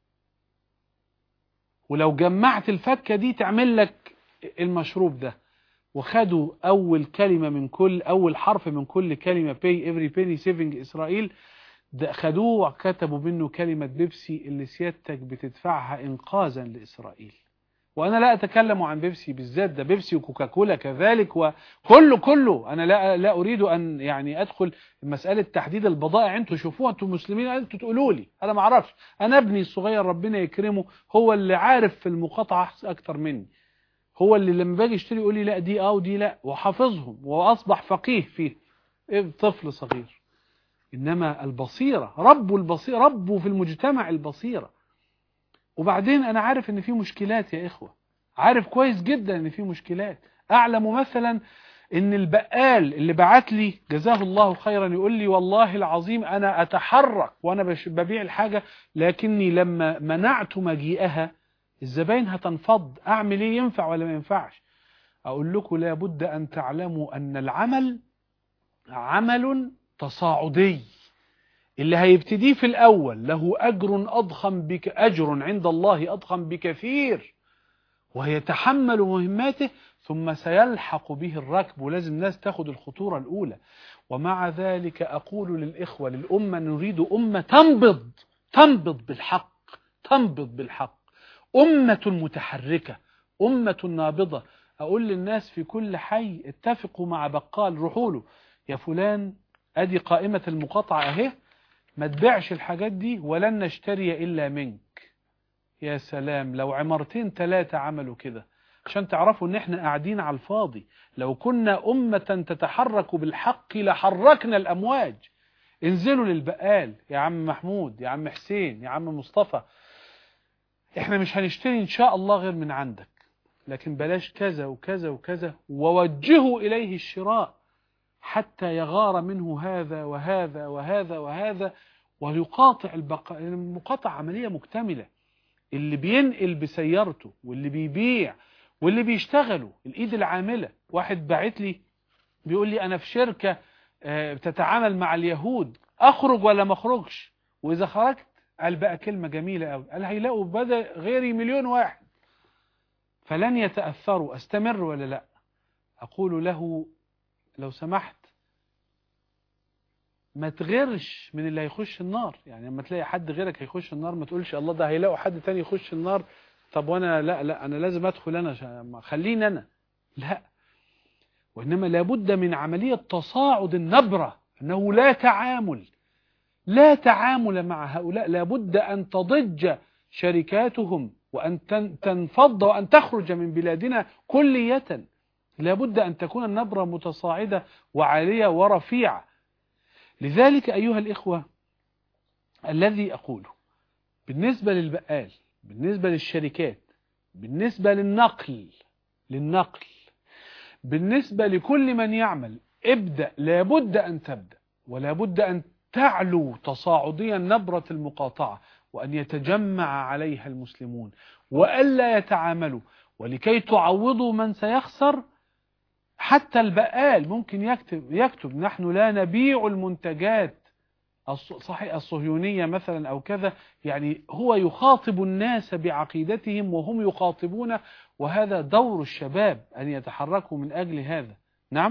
ولو جمعت الفكة دي تعمل لك المشروب ده. وخدوا اول كلمة من كل، اول حرف من كل كلمة pay every penny saving اسرائيل، ده خدوه وكتبوا منه كلمة بيبسي اللي سيادتك بتدفعها انقاذا لاسرائيل. وانا لا اتكلم عن بيبسي بالذات، ده بيبسي وكوكاكولا كذلك وكله كله. انا لا لا اريد ان يعني ادخل مسألة تحديد البضائع، انتوا شوفوها، انتوا مسلمين، انتوا تقولوا لي، انا ما اعرفش. انا ابني الصغير ربنا يكرمه هو اللي عارف في المقاطعة اكتر مني، هو اللي لما باجي اشتري يقول لي لا دي اه ودي لا، وحافظهم واصبح فقيه فيه. إيه طفل صغير. انما البصيرة، ربوا البصيرة، ربوا في المجتمع البصيرة. وبعدين انا عارف ان في مشكلات يا اخوة، عارف كويس جدا ان في مشكلات. اعلم مثلا ان البقال اللي بعت لي جزاه الله خيرا يقول لي والله العظيم انا اتحرك وانا ببيع الحاجة، لكني لما منعت مجيئها الزباين هتنفض، اعمل ايه؟ ينفع ولا ما ينفعش؟ اقول لكم لابد ان تعلموا ان العمل عمل تصاعدي، اللي هيبتديه في الأول له أجر أضخم بك، أجر عند الله أضخم بكثير، ويتحمل مهماته، ثم سيلحق به الركب، ولازم الناس تاخد الخطورة الأولى. ومع ذلك أقول للإخوة، للأمة، نريد أمة تنبض، تنبض بالحق، تنبض بالحق، أمة متحركة، أمة نابضة. أقول للناس في كل حي اتفقوا مع بقال، روحوا له يا فلان أدي قائمة المقاطعة أهي، ما تبيعش الحاجات دي ولن نشتري إلا منك. يا سلام لو عمرتين ثلاثة عملوا كده، عشان تعرفوا ان احنا قاعدين على الفاضي. لو كنا أمة تتحرك بالحق لحركنا الأمواج. انزلوا للبقال يا عم محمود، يا عم حسين، يا عم مصطفى، احنا مش هنشتري ان شاء الله غير من عندك، لكن بلاش كذا وكذا وكذا، ووجهوا إليه الشراء حتى يغار منه هذا وهذا وهذا وهذا ويقاطع البقاء. المقاطعة عملية مكتملة. اللي بينقل بسيارته واللي بيبيع واللي بيشتغلوا الإيد العاملة. واحد باعت لي بيقول لي أنا في شركة بتتعامل مع اليهود، أخرج ولا ما أخرجش؟ وإذا خرجت قال بقى كلمة جميلة قوي، قال هيلاقوا بدل غيري مليون واحد فلن يتأثروا، أستمر ولا لا؟ أقول له لو سمحت ما تغيرش من اللي هيخش النار. يعني لما تلاقي حد غيرك هيخش النار ما تقولش الله ده هيلاقوا حد تاني يخش النار، طب وانا لا لا انا لازم ادخل انا، خليني انا. لا، وانما لابد من عملية تصاعد النبرة، انه لا تعامل لا تعامل مع هؤلاء. لابد ان تضج شركاتهم وان تنفض وان تخرج من بلادنا كلية. لابد ان تكون النبرة متصاعدة وعالية ورفيعة. لذلك أيها الإخوة الذي أقوله بالنسبة للبقال، بالنسبة للشركات، بالنسبة للنقل للنقل بالنسبة لكل من يعمل، ابدأ. لابد أن تبدأ ولابد أن تعلو تصاعديا نبرة المقاطعة، وأن يتجمع عليها المسلمون وألا يتعاملوا. ولكي تعوضوا من سيخسر، حتى البقال ممكن يكتب يكتب نحن لا نبيع المنتجات صحيح الصهيونية مثلا أو كذا. يعني هو يخاطب الناس بعقيدتهم وهم يخاطبون، وهذا دور الشباب أن يتحركوا من أجل هذا. نعم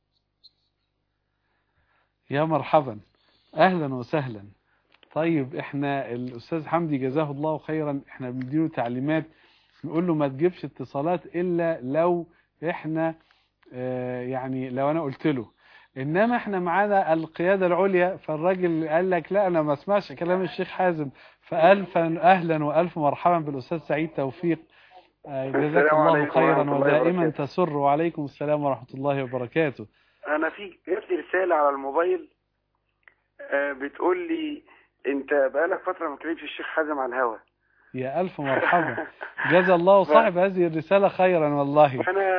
يا مرحبا، أهلا وسهلا. طيب احنا الأستاذ حمدي جزاه الله خيرا احنا بنديله تعليمات نقول له ما تجيبش اتصالات إلا لو احنا اه يعني لو انا قلت له، انما احنا معانا القيادة العليا. فالراجل قال لك لا انا ما اسمعش كلام الشيخ حازم، فألف اهلا وألف مرحبا بالأستاذ سعيد توفيق. اه جزاك الله خيرا ودائما تسر. وعليكم السلام ورحمة الله وبركاته. انا في جات لي رسالة على الموبايل اه بتقول لي انت بقالك فترة ما كلمتش الشيخ حازم على الهوا. يا ألف مرحبا، جزا الله صاحب هذه الرسالة خيرا والله. أنا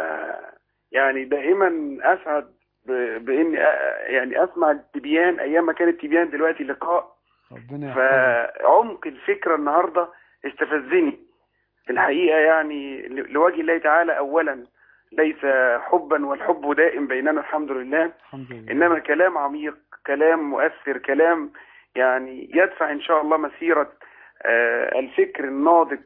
يعني دائما أسعد بإني يعني أسمع التبيان أيام ما كان التبيان، دلوقتي لقاء. ربنا يحفظك. فعمق الفكرة النهاردة استفزني الحقيقة، يعني لوجه الله تعالى. أولا ليس حبا والحب دائم بيننا الحمد لله, الحمد لله. إنما كلام عميق، كلام مؤثر، كلام يعني يدفع إن شاء الله مسيرة الفكر الناضج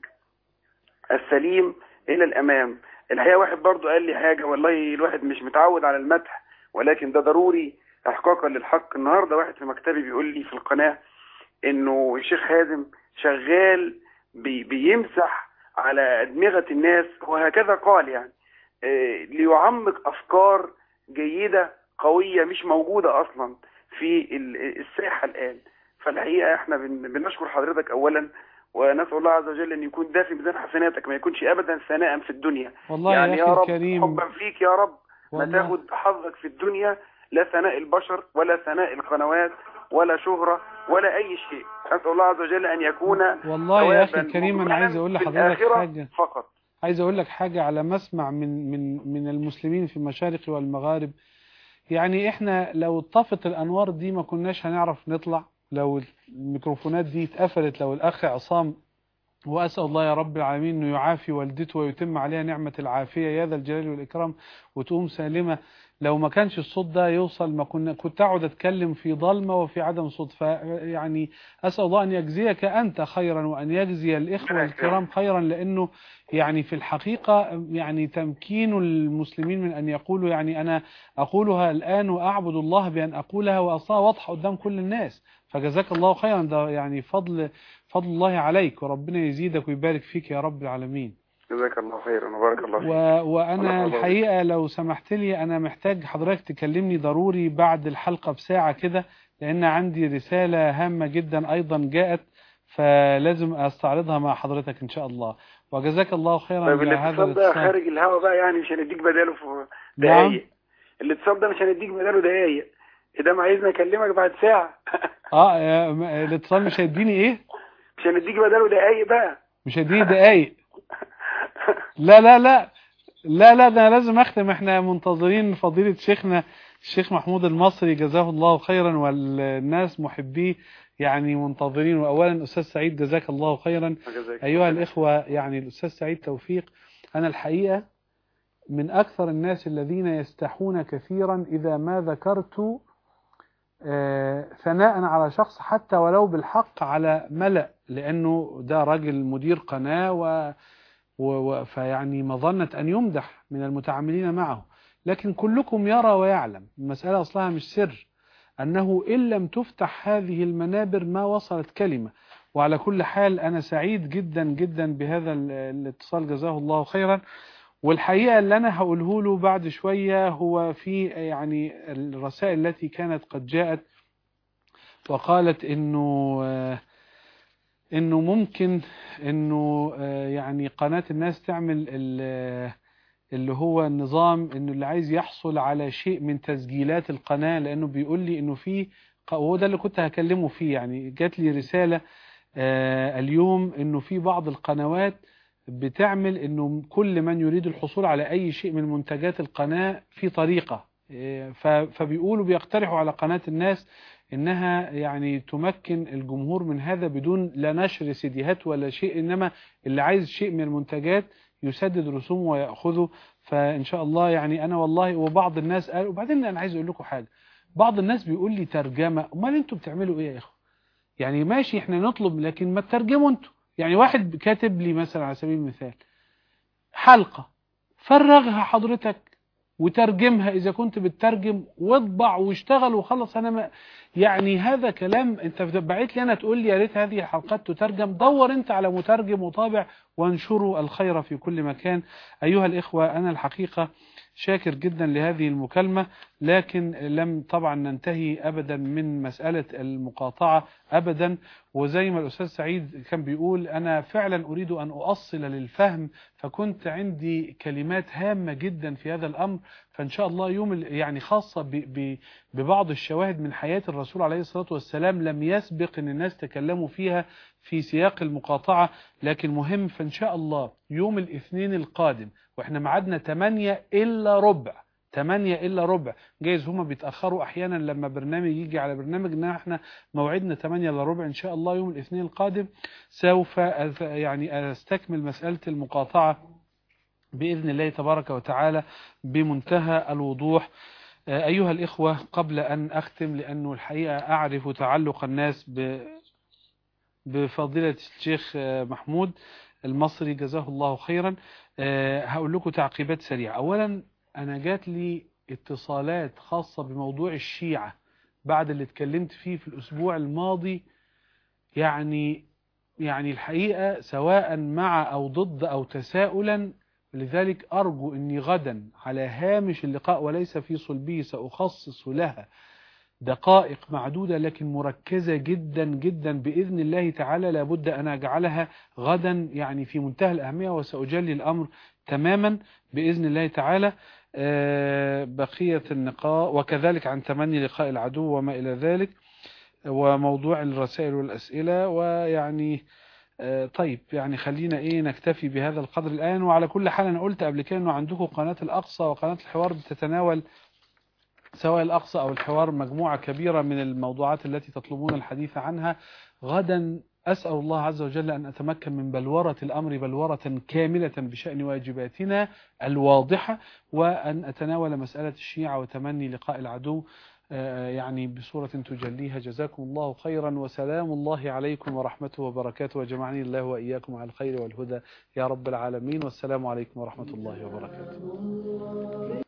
السليم إلى الأمام. الحقيقة واحد برضو قال لي حاجة، والله الواحد مش متعود على المدح ولكن ده ضروري إحقاقا للحق. النهاردة واحد في مكتبي بيقول لي في القناة إنه الشيخ حازم شغال بي بيمسح على أدمغة الناس، وهكذا قال يعني إيه ليعمق أفكار جيدة قوية مش موجودة أصلا في الساحة الآن. فالحقيقة احنا بنشكر حضرتك أولا، ونسأل الله عز وجل أن يكون ده في ميزان حسناتك، ما يكونش أبدا ثناء في الدنيا. والله يعني يا, يا رب الكريم حبا فيك يا رب ما تاخد حظك في الدنيا، لا ثناء البشر ولا ثناء القنوات ولا شهرة ولا أي شيء. أسأل الله عز وجل أن يكون والله يا أخي الكريم أنا عايز أقول لحضرتك حاجة فقط. عايز أقول لك حاجة على مسمع من من من المسلمين في المشارق والمغارب. يعني احنا لو طفت الأنوار دي ما كناش هنعرف نطلع، لو الميكروفونات دي اتقفلت، لو الأخ عصام، وأسأل الله يا رب العالمين أنه يعافي والدته ويتم عليها نعمة العافية يا ذا الجلال والإكرام وتقوم سالمة، لو ما كانش الصوت ده يوصل ما كنا كنت أقعد أتكلم في ضلمة وفي عدم صوت. فيعني أسأل الله أن يجزيك أنت خيرا وأن يجزي الإخوة الكرام خيرا، لأنه يعني في الحقيقة يعني تمكين المسلمين من أن يقولوا، يعني أنا أقولها الآن وأعبد الله بأن أقولها وأصلها واضحة قدام كل الناس. فجزاك الله خيرا، ده يعني فضل فضل الله عليك، وربنا يزيدك ويبارك فيك يا رب العالمين. جزاك الله خيرا وبارك الله فيك. و... وأنا الحقيقة لو سمحت لي أنا محتاج حضرتك تكلمني ضروري بعد الحلقة بساعة كده، لأن عندي رسالة هامة جدا أيضا جاءت، فلازم استعرضها مع حضرتك ان شاء الله. وجزاك الله خيرا طيب على هذا الاتصال ده الاتصال. خارج الهوا بقى، يعني مش هنديك بداله في نعم. دقايق. الاتصال ده مش هنديك بداله دقايق، ده عايزني اكلمك بعد ساعة. اه آه، الاتصال مش هيديني ايه؟ مش هنديك بداله دقايق بقى. مش هيديني دقايق. لا لا لا لا لا ده أنا لازم اختم. احنا منتظرين فضيلة شيخنا الشيخ محمود المصري جزاه الله خيرا، والناس محبيه يعني منتظرين. واولا استاذ سعيد جزاك الله خيرا. ايها الاخوة، يعني الاستاذ سعيد توفيق انا الحقيقة من اكثر الناس الذين يستحون كثيرا اذا ما ذكرت آه ثناء على شخص حتى ولو بالحق على ملأ، لانه ده راجل مدير قناة و و... فيعني مظنة أن يمدح من المتعاملين معه. لكن كلكم يرى ويعلم، المسألة أصلها مش سر، أنه إن لم تفتح هذه المنابر ما وصلت كلمة. وعلى كل حال أنا سعيد جدا جدا بهذا الاتصال جزاه الله خيرا. والحقيقة اللي أنا هقوله له بعد شوية هو في يعني الرسائل التي كانت قد جاءت وقالت إنه انه ممكن انه يعني قناة الناس تعمل اللي هو النظام، انه اللي عايز يحصل على شيء من تسجيلات القناة، لانه بيقول لي انه في، وهو ده اللي كنت هكلمه فيه. يعني جات لي رسالة اليوم انه في بعض القنوات بتعمل انه كل من يريد الحصول على اي شيء من منتجات القناة في طريقة، فبيقولوا بيقترحوا على قناة الناس انها يعني تمكن الجمهور من هذا بدون لا نشر سيديهات ولا شيء، انما اللي عايز شيء من المنتجات يسدد رسومه ويأخذه. فان شاء الله يعني انا والله، وبعض الناس قال، وبعدين انا عايز اقول لكم حاجة، بعض الناس بيقول لي ترجمة، امال انتوا بتعملوا ايه يا اخوة؟ يعني ماشي احنا نطلب لكن ما تترجموا انتوا. يعني واحد كاتب لي مثلا على سبيل المثال حلقة، فرغها حضرتك وترجمها إذا كنت بتترجم، واطبع واشتغل وخلص. أنا ما يعني هذا كلام. أنت بعت لي أنا تقول لي يا ريت هذه الحلقات تترجم، دور أنت على مترجم وطابع وانشروا الخير في كل مكان. أيها الإخوة، أنا الحقيقة شاكر جدا لهذه المكالمة، لكن لم طبعا ننتهي أبدا من مسألة المقاطعة أبدا. وزي ما الأستاذ سعيد كان بيقول، أنا فعلا أريد أن أؤصل للفهم، فكنت عندي كلمات هامة جدا في هذا الأمر. فإن شاء الله يوم يعني خاصة ب ب ببعض الشواهد من حياة الرسول عليه الصلاة والسلام لم يسبق أن الناس تكلموا فيها في سياق المقاطعة، لكن مهم. فإن شاء الله يوم الاثنين القادم، وإحنا معادنا ثمانية إلا ربع، ثمانية إلا ربع، جايز هما بيتأخروا أحيانا لما برنامج يجي على برنامج، إننا إحنا موعدنا ثمانية إلا ربع إن شاء الله يوم الاثنين القادم. سوف يعني أستكمل مسألة المقاطعة بإذن الله تبارك وتعالى بمنتهى الوضوح. أيها الإخوة، قبل أن أختم، لأنه الحقيقة أعرف تعلق الناس بفضيلة الشيخ محمود المصري جزاه الله خيرا، هقول لكم تعقيبات سريعة. أولا، أنا جات لي اتصالات خاصة بموضوع الشيعة بعد اللي اتكلمت فيه في الأسبوع الماضي، يعني يعني الحقيقة سواء مع أو ضد أو تساؤلا. لذلك أرجو أني غدا على هامش اللقاء وليس في صلبه سأخصص لها دقائق معدودة لكن مركزة جدا جدا بإذن الله تعالى. لابد أن أجعلها غدا يعني في منتهى الأهمية، وسأجلي الأمر تماما بإذن الله تعالى. بقية النقاء وكذلك عن تمني لقاء العدو وما إلى ذلك، وموضوع الرسائل والأسئلة. ويعني طيب يعني خلينا ايه نكتفي بهذا القدر الآن. وعلى كل حال أنا قلت قبل كده أنه عندكم قناة الأقصى وقناة الحوار بتتناول سواء الأقصى أو الحوار مجموعة كبيرة من الموضوعات التي تطلبون الحديث عنها. غدا أسأل الله عز وجل أن أتمكن من بلورة الأمر بلورة كاملة بشأن واجباتنا الواضحة، وأن أتناول مسألة الشيعة وتمني لقاء العدو يعني بصورة تجليها. جزاكم الله خيرا، وسلام الله عليكم ورحمته وبركاته، وجمعني الله وإياكم على الخير والهدى يا رب العالمين. والسلام عليكم ورحمة الله وبركاته.